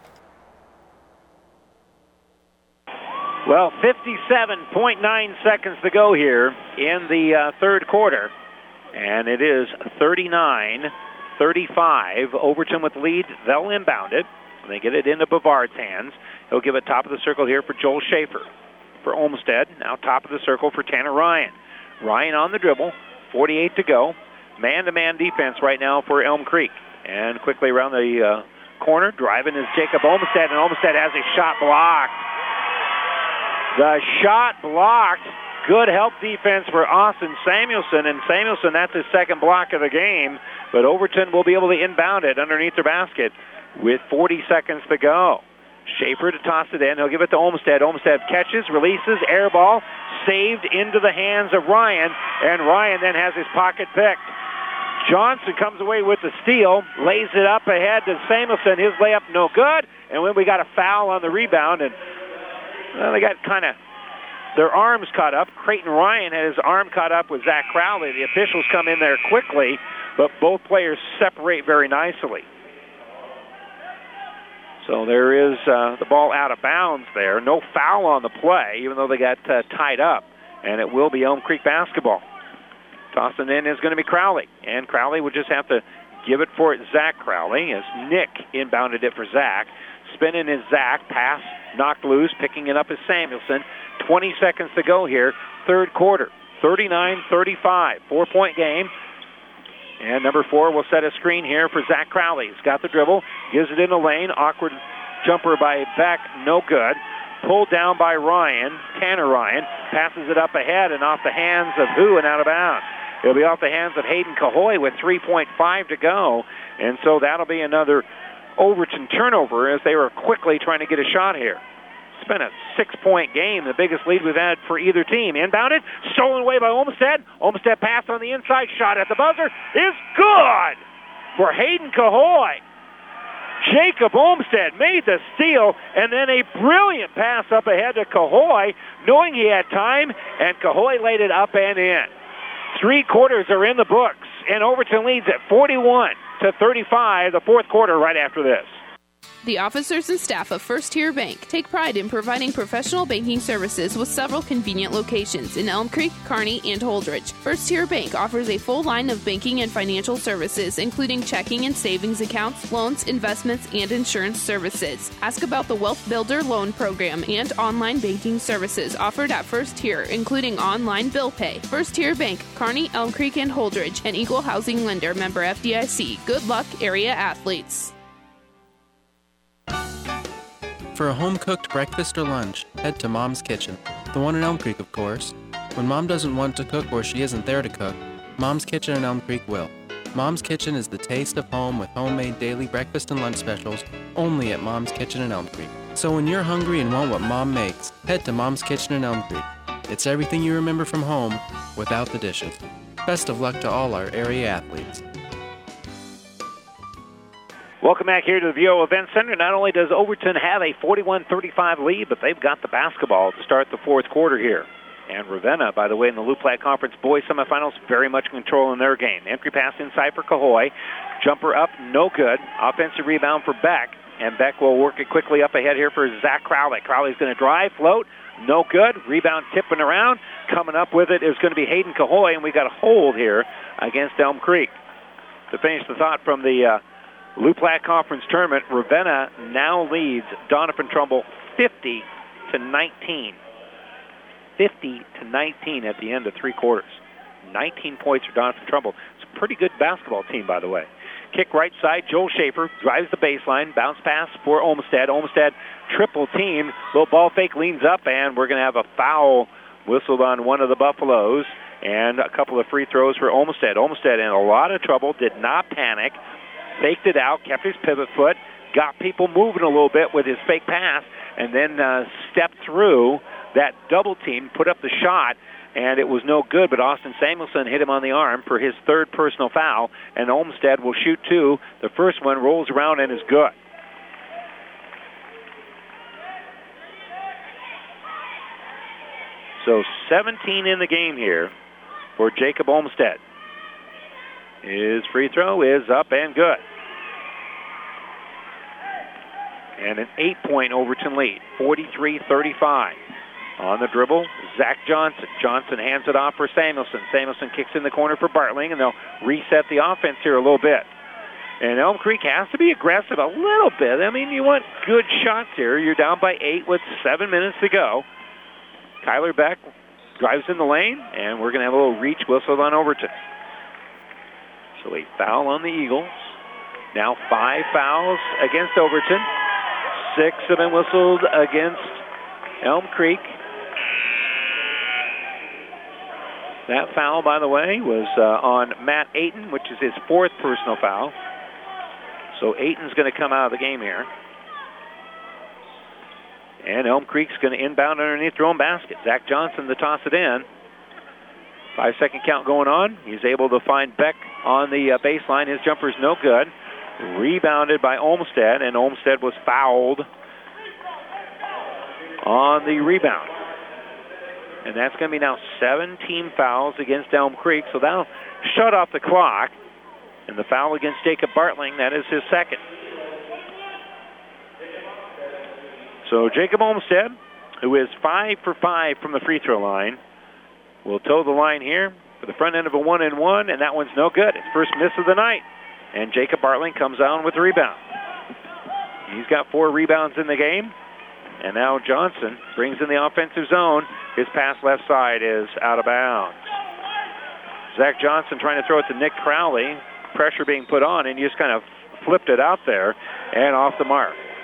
Well, fifty-seven point nine seconds to go here in the uh, third quarter. And it is thirty-nine thirty-five. Overton with the lead. They'll inbound it. They get it into Bavard's hands. He'll give it top of the circle here for Joel Schaefer. For Olmsted, now top of the circle for Tanner Ryan. Ryan on the dribble, forty-eight to go. Man-to-man defense right now for Elm Creek. And quickly around the uh, corner, driving is Jacob Olmsted, and Olmsted has his shot blocked. The shot blocked. Good help defense for Austin Samuelson, and Samuelson, that's his second block of the game. But Overton will be able to inbound it underneath their basket with forty seconds to go. Schaefer to toss it in. He'll give it to Olmsted. Olmsted catches, releases, air ball, saved into the hands of Ryan, and Ryan then has his pocket picked. Johnson comes away with the steal, lays it up ahead to Samuelson. His layup no good, and when we got a foul on the rebound, and well, they got kind of their arms caught up. Creighton Ryan had his arm caught up with Zach Crowley. The officials come in there quickly, but both players separate very nicely. So there is uh, the ball out of bounds there. No foul on the play, even though they got uh, tied up. And it will be Elm Creek basketball. Tossing in is going to be Crowley. And Crowley would just have to give it for Zach Crowley as Nick inbounded it for Zach. Spinning is Zach. Pass knocked loose. Picking it up is Samuelson. twenty seconds to go here. Third quarter. thirty-nine thirty-five. Four-point game. And number four will set a screen here for Zach Crowley. He's got the dribble. Gives it in the lane. Awkward Jumper by Beck, no good. Pulled down by Ryan, Tanner Ryan, passes it up ahead and off the hands of who and out of bounds. It'll be off the hands of Hayden Cahoy with three point five to go, and so that'll be another Overton turnover as they were quickly trying to get a shot here. It's been a six-point game, the biggest lead we've had for either team. Inbounded, stolen away by Olmsted. Olmsted pass on the inside, shot at the buzzer is good for Hayden Cahoy. Jacob Olmsted made the steal, and then a brilliant pass up ahead to Cahoy, knowing he had time, and Cahoy laid it up and in. Three quarters are in the books, and Overton leads at forty-one to thirty-five, the fourth quarter right after this. The officers and staff of First Tier Bank take pride in providing professional banking services with several convenient locations in Elm Creek, Kearney, and Holdridge. First Tier Bank offers a full line of banking and financial services, including checking and savings accounts, loans, investments, and insurance services. Ask about the Wealth Builder Loan Program and online banking services offered at First Tier, including online bill pay. First Tier Bank, Kearney, Elm Creek, and Holdridge, an equal housing lender, member F D I C. Good luck, area athletes. For a home-cooked breakfast or lunch, head to Mom's Kitchen, the one in Elm Creek, of course. When Mom doesn't want to cook or she isn't there to cook, Mom's Kitchen in Elm Creek will. Mom's Kitchen is the taste of home with homemade daily breakfast and lunch specials only at Mom's Kitchen in Elm Creek. So when you're hungry and want what Mom makes, head to Mom's Kitchen in Elm Creek. It's everything you remember from home without the dishes. Best of luck to all our area athletes. Welcome back here to the V O Event Center. Not only does Overton have a forty-one thirty-five lead, but they've got the basketball to start the fourth quarter here. And Ravenna, by the way, in the Loup Platte Conference boys semifinals, very much controlling their game. Entry pass inside for Cahoy. Jumper up, no good. Offensive rebound for Beck. And Beck will work it quickly up ahead here for Zach Crowley. Crowley's going to drive, float, no good. Rebound tipping around. Coming up with it is going to be Hayden Cahoy, and we got a hold here against Elm Creek. To finish the thought from the uh, Loup Platte Conference Tournament, Ravenna now leads Doniphan Trumbull fifty to nineteen. fifty to nineteen at the end of three quarters. nineteen points for Doniphan Trumbull. It's a pretty good basketball team, by the way. Kick right side, Joel Schaefer drives the baseline. Bounce pass for Olmsted. Olmsted triple team. Little ball fake, leans up, and we're going to have a foul whistled on one of the Buffaloes. And a couple of free throws for Olmsted. Olmsted in a lot of trouble, did not panic. Faked it out, kept his pivot foot, got people moving a little bit with his fake pass, and then uh, stepped through that double team, put up the shot, and it was no good, but Austin Samuelson hit him on the arm for his third personal foul, and Olmsted will shoot two. The first one rolls around and is good. So seventeen in the game here for Jacob Olmsted. His free throw is up and good. And an eight-point Overton lead, forty-three thirty-five. On the dribble, Zach Johnson. Johnson hands it off for Samuelson. Samuelson kicks in the corner for Bartling, and they'll reset the offense here a little bit. And Elm Creek has to be aggressive a little bit. I mean, you want good shots here. You're down by eight with seven minutes to go. Kyler Beck drives in the lane, and we're going to have a little reach whistled on Overton. So a foul on the Eagles. Now five fouls against Overton. Six have been whistled against Elm Creek. That foul, by the way, was uh, on Matt Ayton, which is his fourth personal foul. So Ayton's going to come out of the game here. And Elm Creek's going to inbound underneath their own basket. Zach Johnson to toss it in. Five-second count going on. He's able to find Beck on the uh, baseline. His jumper's no good. Rebounded by Olmsted, and Olmsted was fouled on the rebound. And that's going to be now seventeen fouls against Elm Creek, so that'll shut off the clock. And the foul against Jacob Bartling, that is his second. So Jacob Olmsted, who is five for five from the free throw line, will toe the line here for the front end of a one and one, and that one's no good. It's first miss of the night. And Jacob Bartling comes down with the rebound. He's got four rebounds in the game. And now Johnson brings in the offensive zone. His pass left side is out of bounds. Zach Johnson trying to throw it to Nick Crowley. Pressure being put on, and he just kind of flipped it out there and off the mark.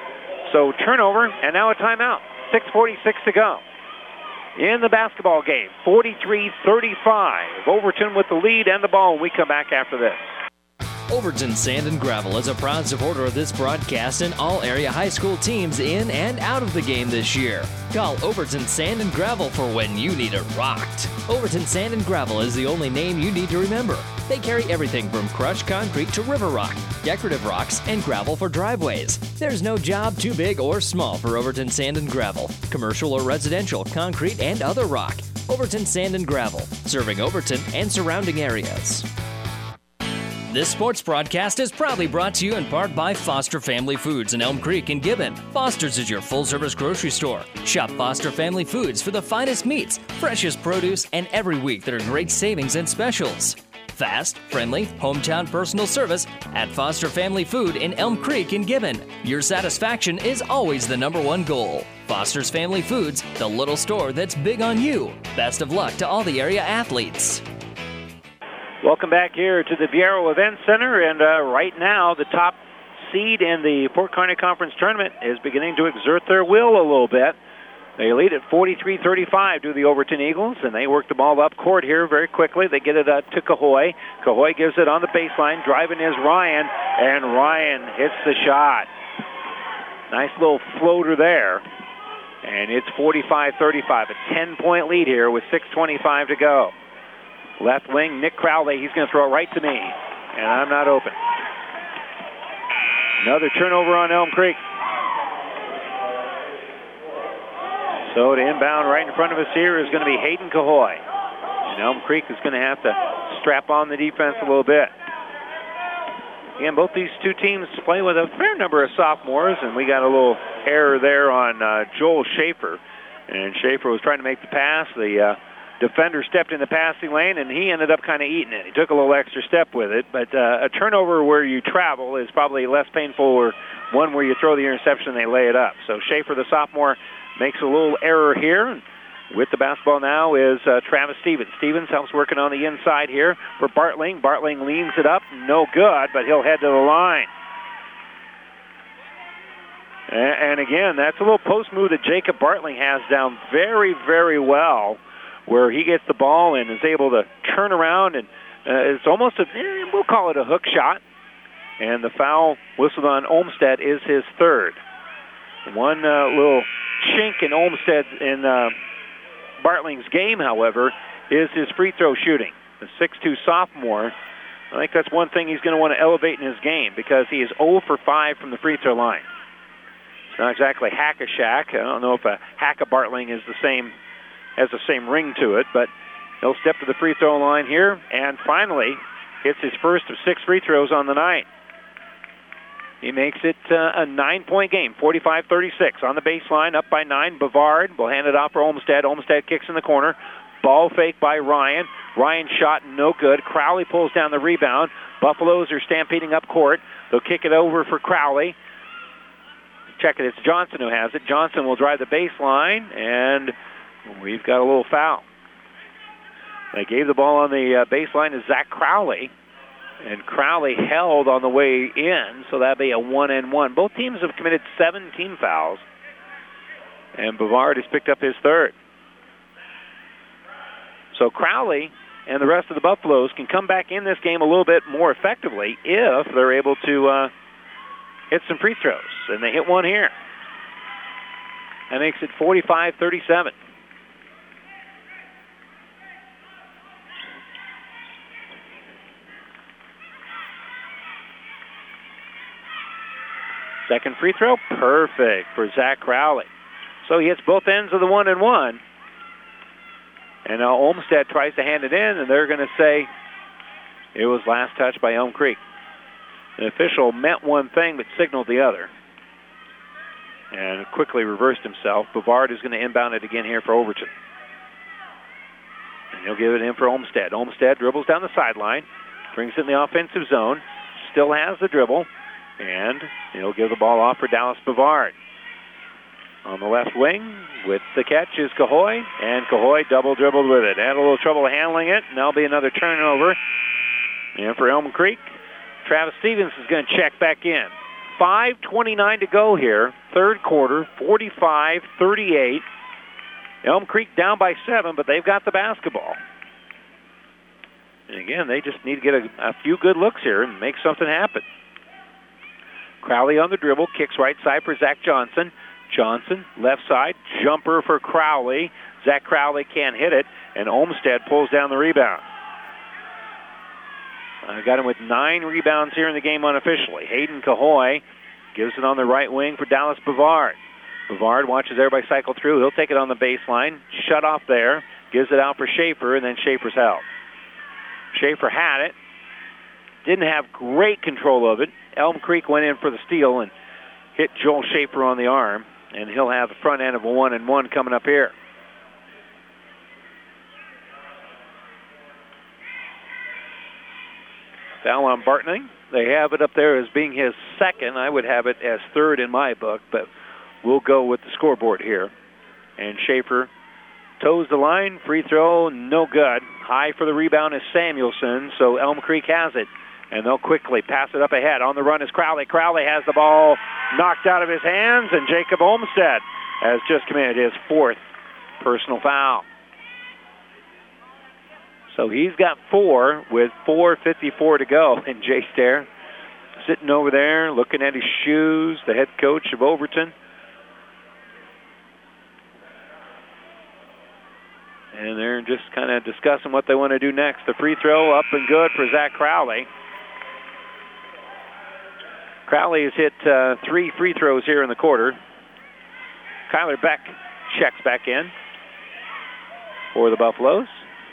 So turnover, and now a timeout. six forty-six to go in the basketball game. forty-three thirty-five. Overton with the lead and the ball when we come back after this. Overton Sand and Gravel is a proud supporter of this broadcast and all area high school teams in and out of the game this year. Call Overton Sand and Gravel for when you need it rocked. Overton Sand and Gravel is the only name you need to remember. They carry everything from crushed concrete to river rock, decorative rocks, and gravel for driveways. There's no job too big or small for Overton Sand and Gravel. Commercial or residential, concrete, and other rock. Overton Sand and Gravel, serving Overton and surrounding areas. This sports broadcast is proudly brought to you in part by Foster Family Foods in Elm Creek and Gibbon. Foster's is your full-service grocery store. Shop Foster Family Foods for the finest meats, freshest produce, and every week there are great savings and specials. Fast, friendly, hometown personal service at Foster Family Food in Elm Creek and Gibbon. Your satisfaction is always the number one goal. Foster's Family Foods, the little store that's big on you. Best of luck to all the area athletes. Welcome back here to the Viero Event Center, and uh, right now the top seed in the Fort Kearny Conference Tournament is beginning to exert their will a little bit. They lead at forty-three thirty-five to the Overton Eagles, and they work the ball up court here very quickly. They get it uh, to Cahoy. Cahoy gives it on the baseline. Driving is Ryan, and Ryan hits the shot. Nice little floater there, and it's forty-five thirty-five, a ten-point lead here with six twenty-five to go. Left wing, Nick Crowley, he's going to throw it right to me, and I'm not open. Another turnover on Elm Creek. So to inbound right in front of us here is going to be Hayden Cahoy. And Elm Creek is going to have to strap on the defense a little bit. Again, both these two teams play with a fair number of sophomores, and we got a little error there on uh, Joel Schaefer. And Schaefer was trying to make the pass. The uh, defender stepped in the passing lane, and he ended up kind of eating it. He took a little extra step with it, but uh, a turnover where you travel is probably less painful or one where you throw the interception and they lay it up. So Schaefer, the sophomore, makes a little error here. With the basketball now is uh, Travis Stevens. Stevens helps working on the inside here for Bartling. Bartling leans it up. No good, but he'll head to the line. And, and again, that's a little post move that Jacob Bartling has down very, very well, where he gets the ball and is able to turn around, and uh, it's almost a, eh, we'll call it a hook shot. And the foul whistled on Olmstead is his third. One uh, little chink in Olmstead in uh, Bartling's game, however, is his free throw shooting. The six two sophomore, I think that's one thing he's going to want to elevate in his game, because he is zero for five from the free throw line. It's not exactly hack-a-shack. I don't know if a hack-a-Bartling is the same, has the same ring to it, but he'll step to the free throw line here, and finally hits his first of six free throws on the night. He makes it uh, a nine-point game, forty-five thirty-six. On the baseline, up by nine. Bavard will hand it off for Olmstead. Olmstead kicks in the corner. Ball fake by Ryan. Ryan shot no good. Crowley pulls down the rebound. Buffaloes are stampeding up court. They'll kick it over for Crowley. Check it, it's Johnson who has it. Johnson will drive the baseline, and we've got a little foul. They gave the ball on the uh, baseline to Zach Crowley. And Crowley held on the way in, so that'd be a one and one. Both teams have committed seven team fouls, and Bavard has picked up his third. So Crowley and the rest of the Buffaloes can come back in this game a little bit more effectively if they're able to uh, hit some free throws, and they hit one here. That makes it forty-five thirty-seven. Second free throw, perfect for Zach Crowley. So he hits both ends of the one and one. And now Olmstead tries to hand it in, and they're going to say it was last touch by Elm Creek. The official meant one thing but signaled the other, and quickly reversed himself. Bavard is going to inbound it again here for Overton. And he'll give it in for Olmstead. Olmstead dribbles down the sideline, brings it in the offensive zone, still has the dribble, and he'll give the ball off for Dallas Bavard. On the left wing with the catch is Cahoy, and Cahoy double dribbled with it. Had a little trouble handling it, and that'll be another turnover. And for Elm Creek, Travis Stevens is going to check back in. five twenty-nine to go here third quarter, forty-five thirty-eight. Elm Creek down by seven, but they've got the basketball. And again, they just need to get a, a few good looks here and make something happen. Crowley on the dribble, kicks right side for Zach Johnson. Johnson, left side, jumper for Crowley. Zach Crowley can't hit it, and Olmsted pulls down the rebound. I uh, got him with nine rebounds here in the game unofficially. Hayden Cahoy gives it on the right wing for Dallas Bavard. Bavard watches everybody cycle through. He'll take it on the baseline, shut off there, gives it out for Schaefer, and then Schaefer's held. Schaefer had it, didn't have great control of it. Elm Creek went in for the steal and hit Joel Schaefer on the arm, and he'll have the front end of a one and one coming up here. Foul on Bartling. They have it up there as being his second. I would have it as third in my book, but we'll go with the scoreboard here. And Schaefer toes the line. Free throw, no good. High for the rebound is Samuelson, so Elm Creek has it. And they'll quickly pass it up ahead. On the run is Crowley. Crowley has the ball knocked out of his hands, and Jacob Olmsted has just committed his fourth personal foul. So he's got four with four fifty-four to go. And Jay Stair sitting over there looking at his shoes, the head coach of Overton. And they're just kind of discussing what they want to do next. The free throw up and good for Zach Crowley. Crowley has hit uh, three free throws here in the quarter. Kyler Beck checks back in for the Buffaloes.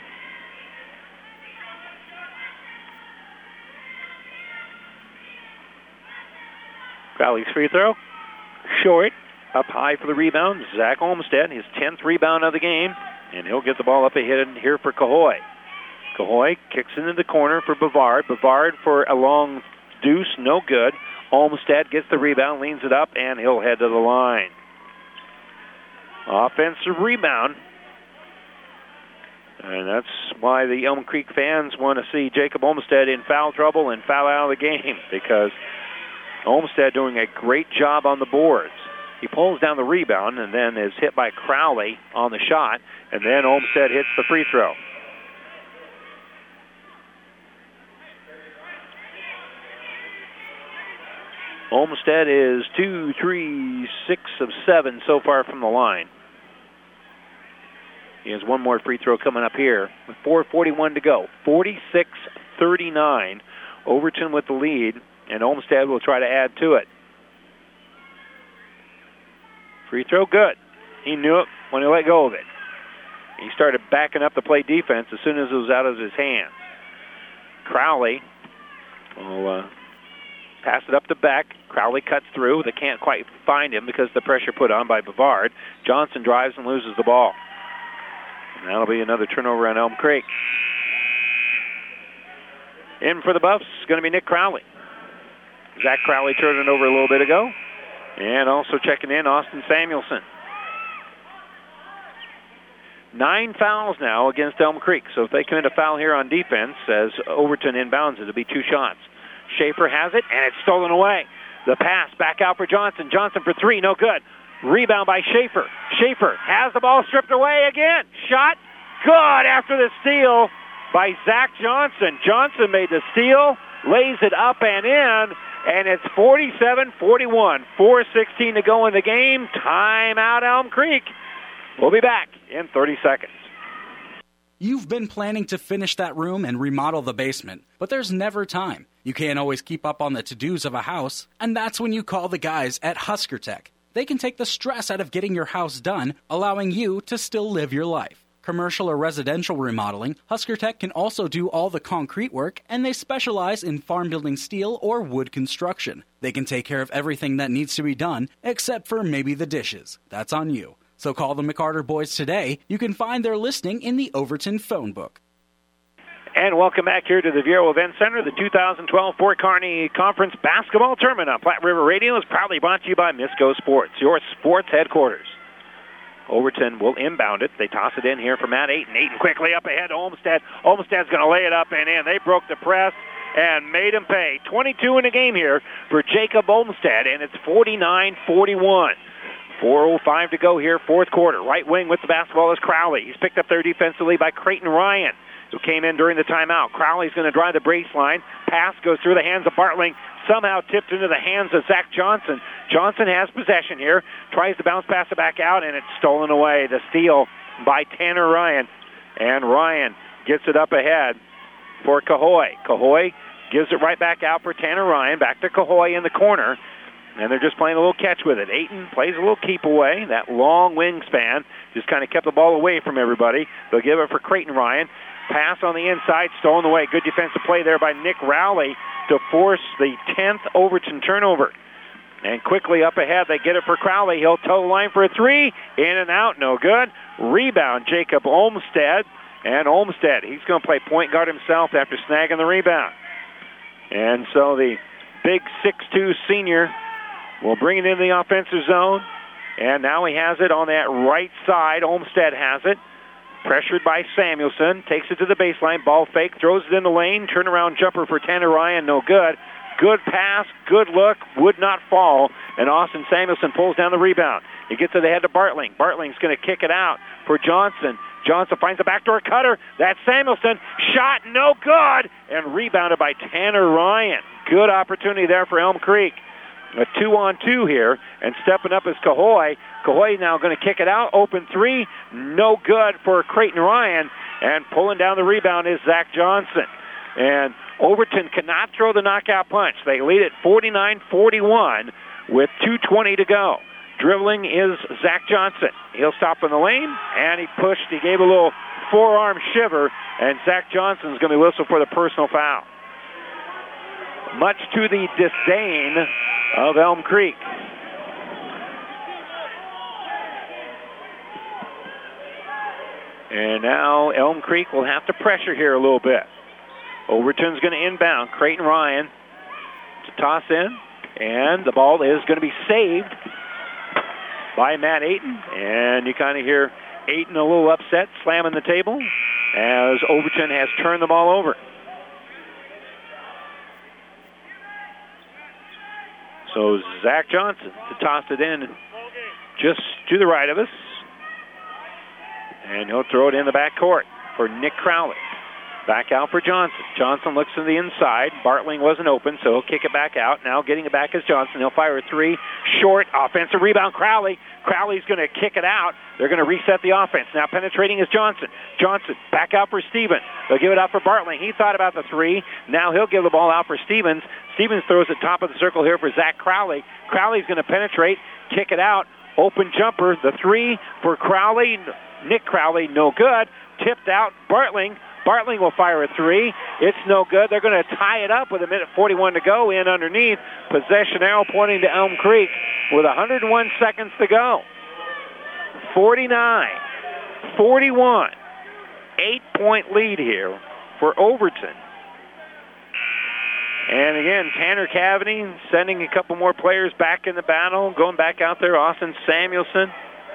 Crowley's free throw, short, up high for the rebound. Zach Olmsted, his tenth rebound of the game, and he'll get the ball up ahead here for Cahoy. Cahoy kicks into the corner for Bavard. Bavard for a long deuce, no good. Olmsted gets the rebound, leans it up, and he'll head to the line. Offensive rebound. And that's why the Elm Creek fans want to see Jacob Olmsted in foul trouble and foul out of the game, because Olmsted doing a great job on the boards. He pulls down the rebound and then is hit by Crowley on the shot, and then Olmsted hits the free throw. Olmsted is two, three, six of seven so far from the line. He has one more free throw coming up here with four forty-one to go. forty-six thirty-nine. Overton with the lead, and Olmsted will try to add to it. Free throw good. He knew it when he let go of it. He started backing up the play defense as soon as it was out of his hands. Crowley will uh, pass it up to Beck. Crowley cuts through. They can't quite find him because of the pressure put on by Bavard. Johnson drives and loses the ball. And that'll be another turnover on Elm Creek. In for the Buffs is going to be Nick Crowley. Zach Crowley turned it over a little bit ago. And also checking in, Austin Samuelson. Nine fouls now against Elm Creek. So if they commit a foul here on defense, as Overton inbounds it, it'll be two shots. Schaefer has it, and it's stolen away. The pass back out for Johnson. Johnson for three, no good. Rebound by Schaefer. Schaefer has the ball stripped away again. Shot good after the steal by Zach Johnson. Johnson made the steal, lays it up and in, and it's forty-seven forty-one. four sixteen to go in the game. Timeout, Elm Creek. We'll be back in thirty seconds. You've been planning to finish that room and remodel the basement, but there's never time. You can't always keep up on the to-dos of a house, and that's when you call the guys at Husker Tech. They can take the stress out of getting your house done, allowing you to still live your life. Commercial or residential remodeling, Husker Tech can also do all the concrete work, and they specialize in farm building steel or wood construction. They can take care of everything that needs to be done, except for maybe the dishes. That's on you. So call the McCarter boys today. You can find their listing in the Overton phone book. And welcome back here to the Viero Event Center. The two thousand twelve Fort Kearney Conference Basketball Tournament on Platte River Radio is proudly brought to you by Misco Sports, your sports headquarters. Overton will inbound it. They toss it in here for Matt Ayton. Ayton quickly up ahead to Olmsted. Olmsted's going to lay it up and in. They broke the press. and made him pay. twenty-two in the game here for Jacob Olmstead, and it's forty-nine forty-one. four oh five to go here, fourth quarter. Right wing with the basketball is Crowley. He's picked up there defensively by Creighton Ryan, who came in during the timeout. Crowley's going to drive the baseline. Pass goes through the hands of Bartling, somehow tipped into the hands of Zach Johnson. Johnson has possession here, tries to bounce pass it back out, and it's stolen away. The steal by Tanner Ryan, and Ryan gets it up ahead for Cahoy. Cahoy gives it right back out for Tanner Ryan, back to Cahoy in the corner, and they're just playing a little catch with it. Ayton plays a little keep away. That long wingspan just kind of kept the ball away from everybody. They'll give it for Creighton Ryan. Pass on the inside, stolen away. Good defensive play there by Nick Rowley to force the tenth Overton turnover. And quickly up ahead, they get it for Crowley. He'll toe the line for a three. In and out, no good. Rebound, Jacob Olmstead. And Olmstead, he's going to play point guard himself after snagging the rebound. And so the big six two senior will bring it into the offensive zone. And now he has it on that right side. Olmstead has it. Pressured by Samuelson. Takes it to the baseline. Ball fake. Throws it in the lane. Turnaround jumper for Tanner Ryan. No good. Good pass. Good look. Would not fall. And Austin Samuelson pulls down the rebound. He gets it ahead to Bartling. Bartling's going to kick it out for Johnson. Johnson finds a backdoor cutter. That's Samuelson. Shot no good. And rebounded by Tanner Ryan. Good opportunity there for Elm Creek. A two-on-two here, and stepping up is Cahoy. Cahoy now going to kick it out. Open three. No good for Creighton Ryan. And pulling down the rebound is Zach Johnson. And Overton cannot throw the knockout punch. They lead at forty-nine forty-one with two twenty to go. Dribbling is Zach Johnson. He'll stop in the lane, and he pushed. He gave a little forearm shiver, and Zach Johnson's going to be whistled for the personal foul. Much to the disdain of Elm Creek. And now Elm Creek will have to pressure here a little bit. Overton's going to inbound. Creighton Ryan to toss in, and the ball is going to be saved by Matt Ayton. And you kind of hear Ayton a little upset, slamming the table as Overton has turned the ball over. So Zach Johnson to toss it in just to the right of us. And he'll throw it in the backcourt for Nick Crowley. Back out for Johnson. Johnson looks to the inside. Bartling wasn't open, so he'll kick it back out. Now getting it back is Johnson. He'll fire a three. Short. Offensive rebound, Crowley. Crowley's going to kick it out. They're going to reset the offense. Now penetrating is Johnson. Johnson back out for Stevens. They'll give it out for Bartling. He thought about the three. Now he'll give the ball out for Stevens. Stevens throws it top of the circle here for Zach Crowley. Crowley's going to penetrate, kick it out. Open jumper. The three for Crowley. Nick Crowley, no good. Tipped out. Bartling. Bartling will fire a three. It's no good. They're going to tie it up with a minute forty-one to go in underneath. Possession arrow pointing to Elm Creek with one hundred one seconds to go. forty-nine forty-one. Eight-point lead here for Overton. And again, Tanner Cavity sending a couple more players back in the battle. Going back out there, Austin Samuelson.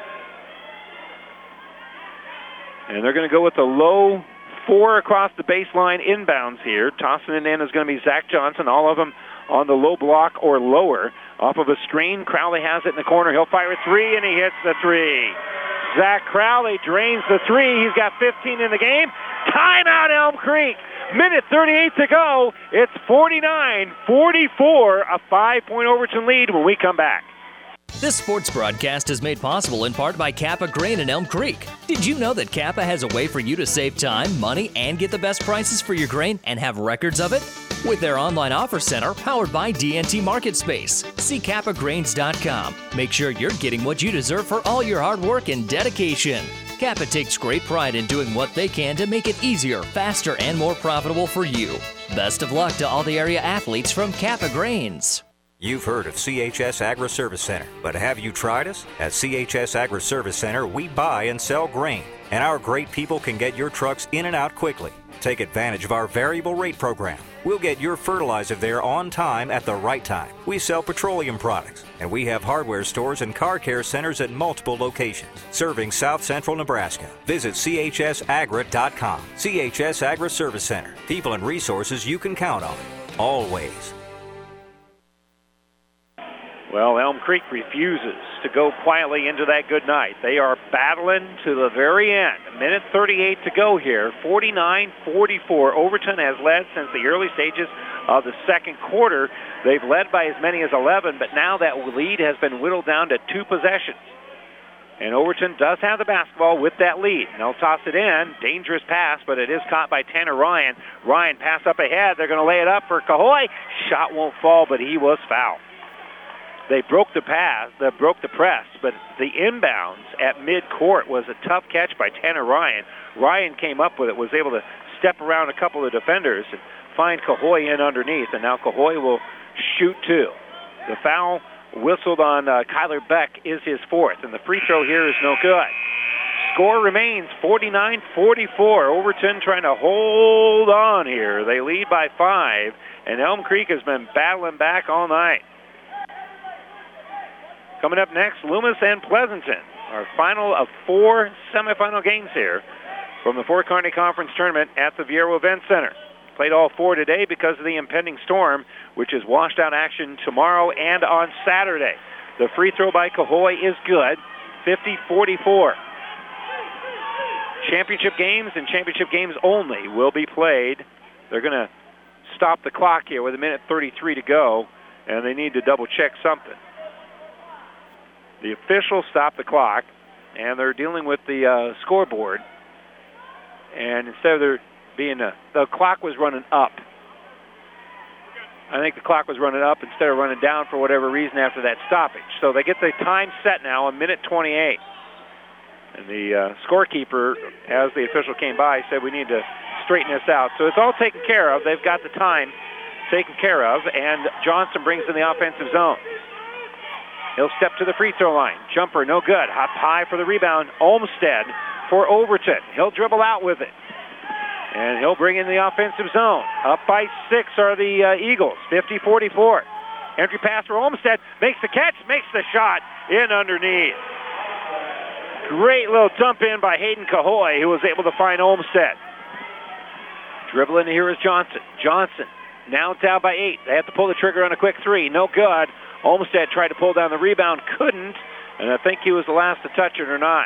And they're going to go with a low four across the baseline inbounds here. Tossing it in is going to be Zach Johnson, all of them on the low block or lower. Off of a screen, Crowley has it in the corner. He'll fire a three, and he hits the three. Zach Crowley drains the three. He's got fifteen in the game. Timeout, Elm Creek. Minute thirty-eight to go. It's forty-nine forty-four, a five-point Overton lead when we come back. This sports broadcast is made possible in part by Kappa Grain in Elm Creek. Did you know that Kappa has a way for you to save time, money, and get the best prices for your grain and have records of it? With their online offer center powered by D N T Market Space. See kappa grains dot com. Make sure you're getting what you deserve for all your hard work and dedication. Kappa takes great pride in doing what they can to make it easier, faster, and more profitable for you. Best of luck to all the area athletes from Kappa Grains. You've heard of C H S Agri Service Center, but have you tried us? At C H S Agri Service Center, we buy and sell grain, and our great people can get your trucks in and out quickly. Take advantage of our variable rate program. We'll get your fertilizer there on time at the right time. We sell petroleum products, and we have hardware stores and car care centers at multiple locations, serving South Central Nebraska. Visit C H S agra dot com. C H S Agri Service Center. People and resources you can count on. Always. Well, Elm Creek refuses to go quietly into that good night. They are battling to the very end. A minute thirty-eight to go here. forty-nine forty-four. Overton has led since the early stages of the second quarter. They've led by as many as eleven, but now that lead has been whittled down to two possessions. And Overton does have the basketball with that lead. And they'll toss it in. Dangerous pass, but it is caught by Tanner Ryan. Ryan pass up ahead. They're going to lay it up for Cahoy. Shot won't fall, but he was fouled. They broke the pass, they broke the press, but the inbounds at midcourt was a tough catch by Tanner Ryan. Ryan came up with it, was able to step around a couple of defenders and find Cahoy in underneath, and now Cahoy will shoot two. The foul whistled on uh, Kyler Beck is his fourth, and the free throw here is no good. Score remains forty-nine forty-four. Overton trying to hold on here. They lead by five, and Elm Creek has been battling back all night. Coming up next, Loomis and Pleasanton, our final of four semifinal games here from the Fort Kearney Conference Tournament at the Viero Event Center. Played all four today because of the impending storm, which is washed out action tomorrow and on Saturday. The free throw by Cahoy is good, fifty forty-four. Championship games and championship games only will be played. They're going to stop the clock here with a minute thirty-three to go, and they need to double-check something. The officials stopped the clock, and they're dealing with the uh, scoreboard. And instead of there being a, the clock was running up. I think the clock was running up instead of running down for whatever reason after that stoppage. So they get the time set now, a minute twenty-eight. And the uh, scorekeeper, as the official came by, said we need to straighten this out. So it's all taken care of. They've got the time taken care of, and Johnson brings in the offensive zone. He'll step to the free throw line. Jumper, no good. Hop high for the rebound. Olmsted for Overton. He'll dribble out with it. And he'll bring in the offensive zone. Up by six are the uh, Eagles, fifty forty-four. Entry pass for Olmsted. Makes the catch, makes the shot in underneath. Great little dump in by Hayden Cahoy, who was able to find Olmsted. Dribbling here is Johnson. Johnson now down by eight. They have to pull the trigger on a quick three. No good. Olmsted tried to pull down the rebound, couldn't, and I think he was the last to touch it or not.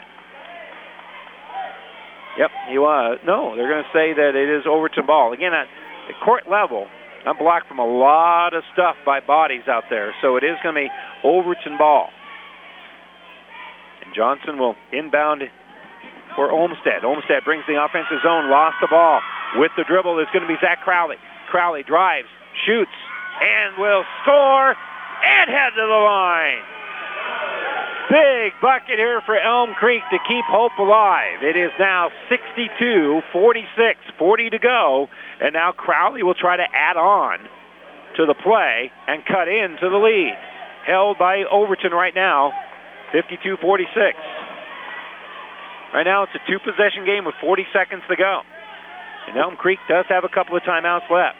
Yep, he was. No, they're going to say that it is Overton ball. Again, at the court level, I'm blocked from a lot of stuff by bodies out there, so it is going to be Overton ball. And Johnson will inbound for Olmsted. Olmsted brings the offensive zone, lost the ball. With the dribble is going to be Zach Crowley. Crowley drives, shoots, and will score. And head to the line. Big bucket here for Elm Creek to keep hope alive. It is now sixty-two forty-six, forty to go. And now Crowley will try to add on to the play and cut into the lead. Held by Overton right now, fifty-two forty-six. Right now it's a two-possession game with forty seconds to go. And Elm Creek does have a couple of timeouts left.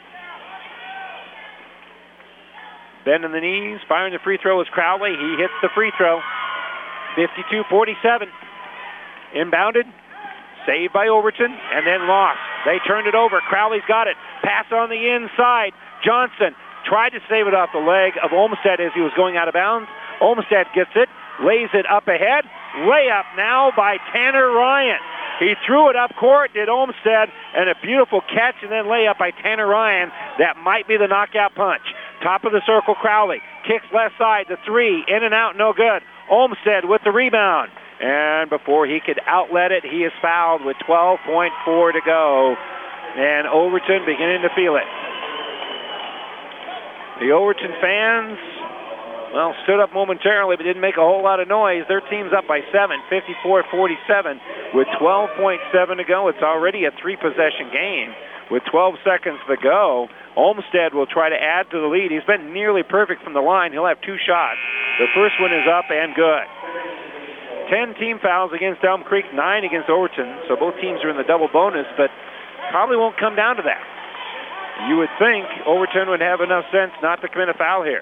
Bending the knees, firing the free throw is Crowley. He hits the free throw. fifty-two forty-seven. Inbounded, saved by Overton, and then lost. They turned it over. Crowley's got it. Pass on the inside. Johnson tried to save it off the leg of Olmsted as he was going out of bounds. Olmsted gets it, lays it up ahead. Layup now by Tanner Ryan. He threw it up court, did Olmsted, and a beautiful catch and then layup by Tanner Ryan. That might be the knockout punch. Top of the circle, Crowley. Kicks left side, the three, in and out, no good. Olmsted with the rebound. And before he could outlet it, he is fouled with twelve point four to go. And Overton beginning to feel it. The Overton fans, well, stood up momentarily but didn't make a whole lot of noise. Their team's up by seven, fifty-four forty-seven with twelve point seven to go. It's already a three-possession game with twelve seconds to go. Olmsted will try to add to the lead. He's been nearly perfect from the line. He'll have two shots. The first one is up and good. Ten team fouls against Elm Creek, nine against Overton. So both teams are in the double bonus, but probably won't come down to that. you would think Overton would have enough sense not to commit a foul here.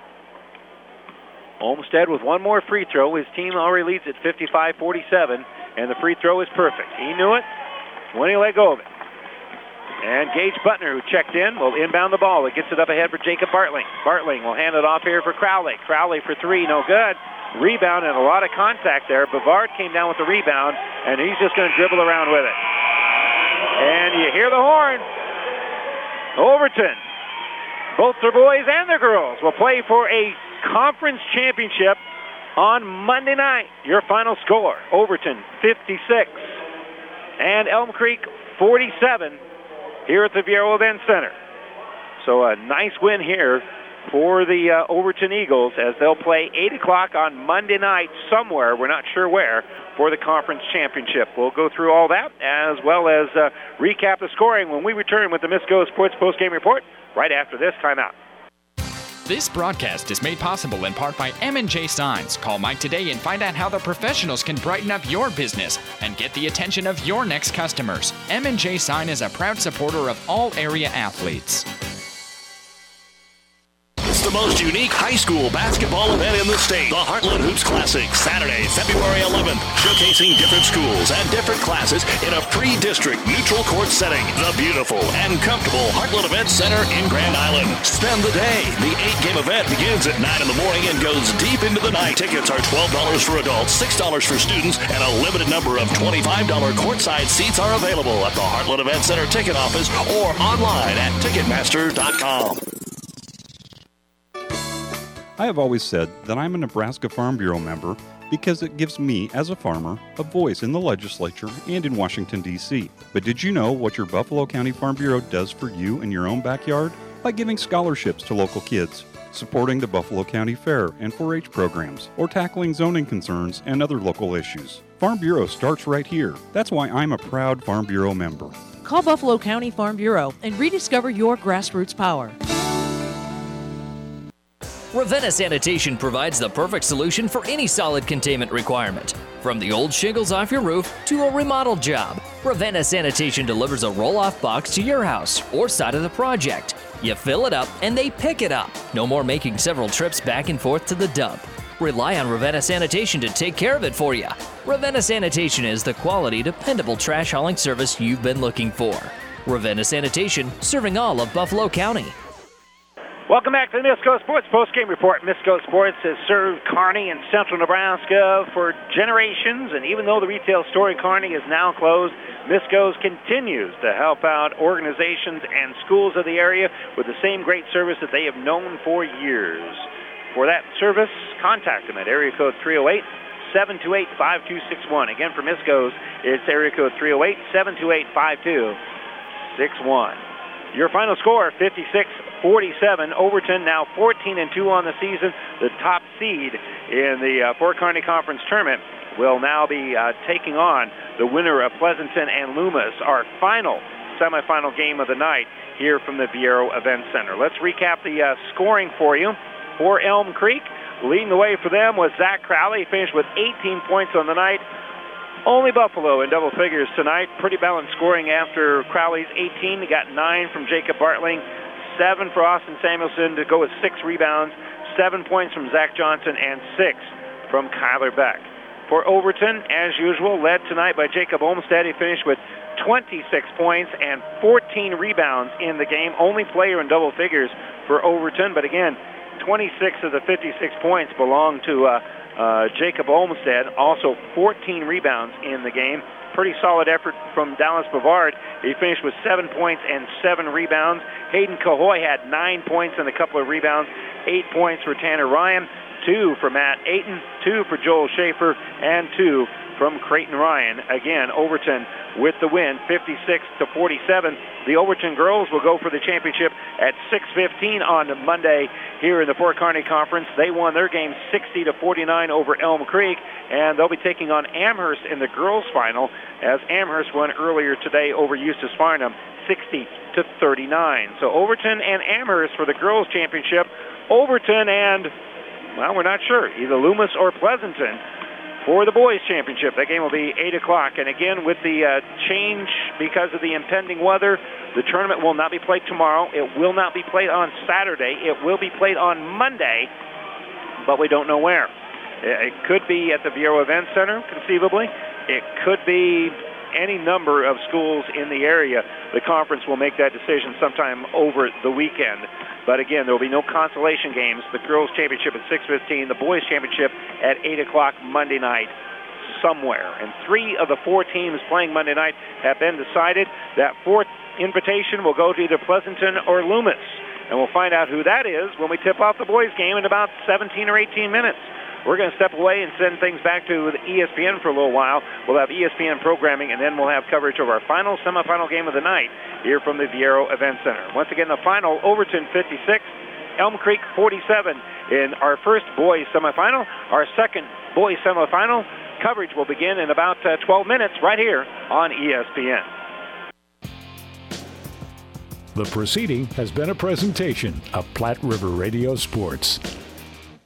Olmsted with one more free throw. His team already leads at fifty-five forty-seven, and the free throw is perfect. He knew it when he let go of it. And Gage Butner, who checked in, will inbound the ball. It gets it up ahead for Jacob Bartling. Bartling will hand it off here for Crowley. Crowley for three, no good. Rebound and a lot of contact there. Bavard came down with the rebound, and he's just going to dribble around with it. And you hear the horn. Overton, both their boys and their girls, will play for a conference championship on Monday night. Your final score, Overton fifty-six and Elm Creek forty-seven here at the Viera Event Center. So a nice win here for the uh, Overton Eagles as they'll play eight o'clock on Monday night somewhere, we're not sure where, for the conference championship. We'll go through all that as well as uh, recap the scoring when we return with the Misco Sports Postgame Report right after this timeout. This broadcast is made possible in part by M and J Signs. Call Mike today and find out how the professionals can brighten up your business and get the attention of your next customers. M and J Sign is a proud supporter of all area athletes. It's the most unique high school basketball event in the state. The Heartland Hoops Classic, Saturday, February eleventh, showcasing different schools and different classes in a pre-district neutral court setting. The beautiful and comfortable Heartland Event Center in Grand Island. Spend the day. The eight-game event begins at nine in the morning and goes deep into the night. Tickets are twelve dollars for adults, six dollars for students, and a limited number of twenty-five dollars courtside seats are available at the Heartland Event Center ticket office or online at ticketmaster dot com. I have always said that I'm a Nebraska Farm Bureau member because it gives me, as a farmer, a voice in the legislature and in Washington, D C But did you know what your Buffalo County Farm Bureau does for you in your own backyard? By giving scholarships to local kids, supporting the Buffalo County Fair and four H programs, or tackling zoning concerns and other local issues. Farm Bureau starts right here. That's why I'm a proud Farm Bureau member. Call Buffalo County Farm Bureau and rediscover your grassroots power. Ravenna Sanitation provides the perfect solution for any solid containment requirement. From the old shingles off your roof to a remodel job, Ravenna Sanitation delivers a roll-off box to your house or side of the project. You fill it up and they pick it up. No more making several trips back and forth to the dump. Rely on Ravenna Sanitation to take care of it for you. Ravenna Sanitation is the quality, dependable trash hauling service you've been looking for. Ravenna Sanitation, serving all of Buffalo County. Welcome back to the Misco Sports Postgame Report. Misco Sports has served Kearney and Central Nebraska for generations, and even though the retail store in Kearney is now closed, Misco's continues to help out organizations and schools of the area with the same great service that they have known for years. For that service, contact them at area code three oh eight, seven two eight, five two six one. Again, for Misco's, it's area code three oh eight, seven two eight, five two six one. Your final score, fifty-six forty-seven. Overton now fourteen and two on the season. The top seed in the uh, Fort Kearney Conference Tournament will now be uh, taking on the winner of Pleasanton and Loomis, our final semifinal game of the night here from the Viera Event Center. Let's recap the uh, scoring for you. For Elm Creek, leading the way for them was Zach Crowley. He finished with eighteen points on the night. Only Buffalo in double figures tonight. Pretty balanced scoring after Crowley's eighteen. He got nine from Jacob Bartling, seven for Austin Samuelson to go with six rebounds, seven points from Zach Johnson, and six from Kyler Beck. For Overton, as usual, led tonight by Jacob Olmsted. He finished with twenty-six points and fourteen rebounds in the game. Only player in double figures for Overton, but again, twenty-six of the fifty-six points belong to uh, uh, Jacob Olmsted. Also fourteen rebounds in the game. Pretty solid effort from Dallas Bavard. He finished with seven points and seven rebounds. Hayden Cahoy had nine points and a couple of rebounds. Eight points for Tanner Ryan, two for Matt Ayton, two for Joel Schaefer, and two from Creighton Ryan. Again, Overton with the win, fifty-six to forty-seven. The Overton girls will go for the championship at six fifteen on Monday here in the Fort Kearney Conference. They won their game sixty to forty-nine over Elm Creek, and they'll be taking on Amherst in the girls' final, as Amherst won earlier today over Eustis Farnham sixty to thirty-nine. So Overton and Amherst for the girls' championship. Overton and, well, we're not sure, either Loomis or Pleasanton for the boys' championship. That game will be eight o'clock. And again, with the uh, change because of the impending weather. The tournament will not be played tomorrow. It will not be played on Saturday. It will be played on Monday, but we don't know where. It could be at the Viero Event Center, conceivably. It could be any number of schools in the area. The conference will make that decision sometime over the weekend. But again, there will be no consolation games. The girls' championship at six fifteen, the boys' championship at eight o'clock Monday night somewhere. And three of the four teams playing Monday night have been decided. That fourth invitation will go to either Pleasanton or Loomis. And we'll find out who that is when we tip off the boys' game in about seventeen or eighteen minutes. We're going to step away and send things back to the E S P N for a little while. We'll have E S P N programming, and then we'll have coverage of our final semifinal game of the night here from the Viero Event Center. Once again, the final, Overton fifty-six, Elm Creek forty-seven in our first boys semifinal. Our second boys semifinal coverage will begin in about uh, twelve minutes right here on E S P N. The proceeding has been a presentation of Platte River Radio Sports.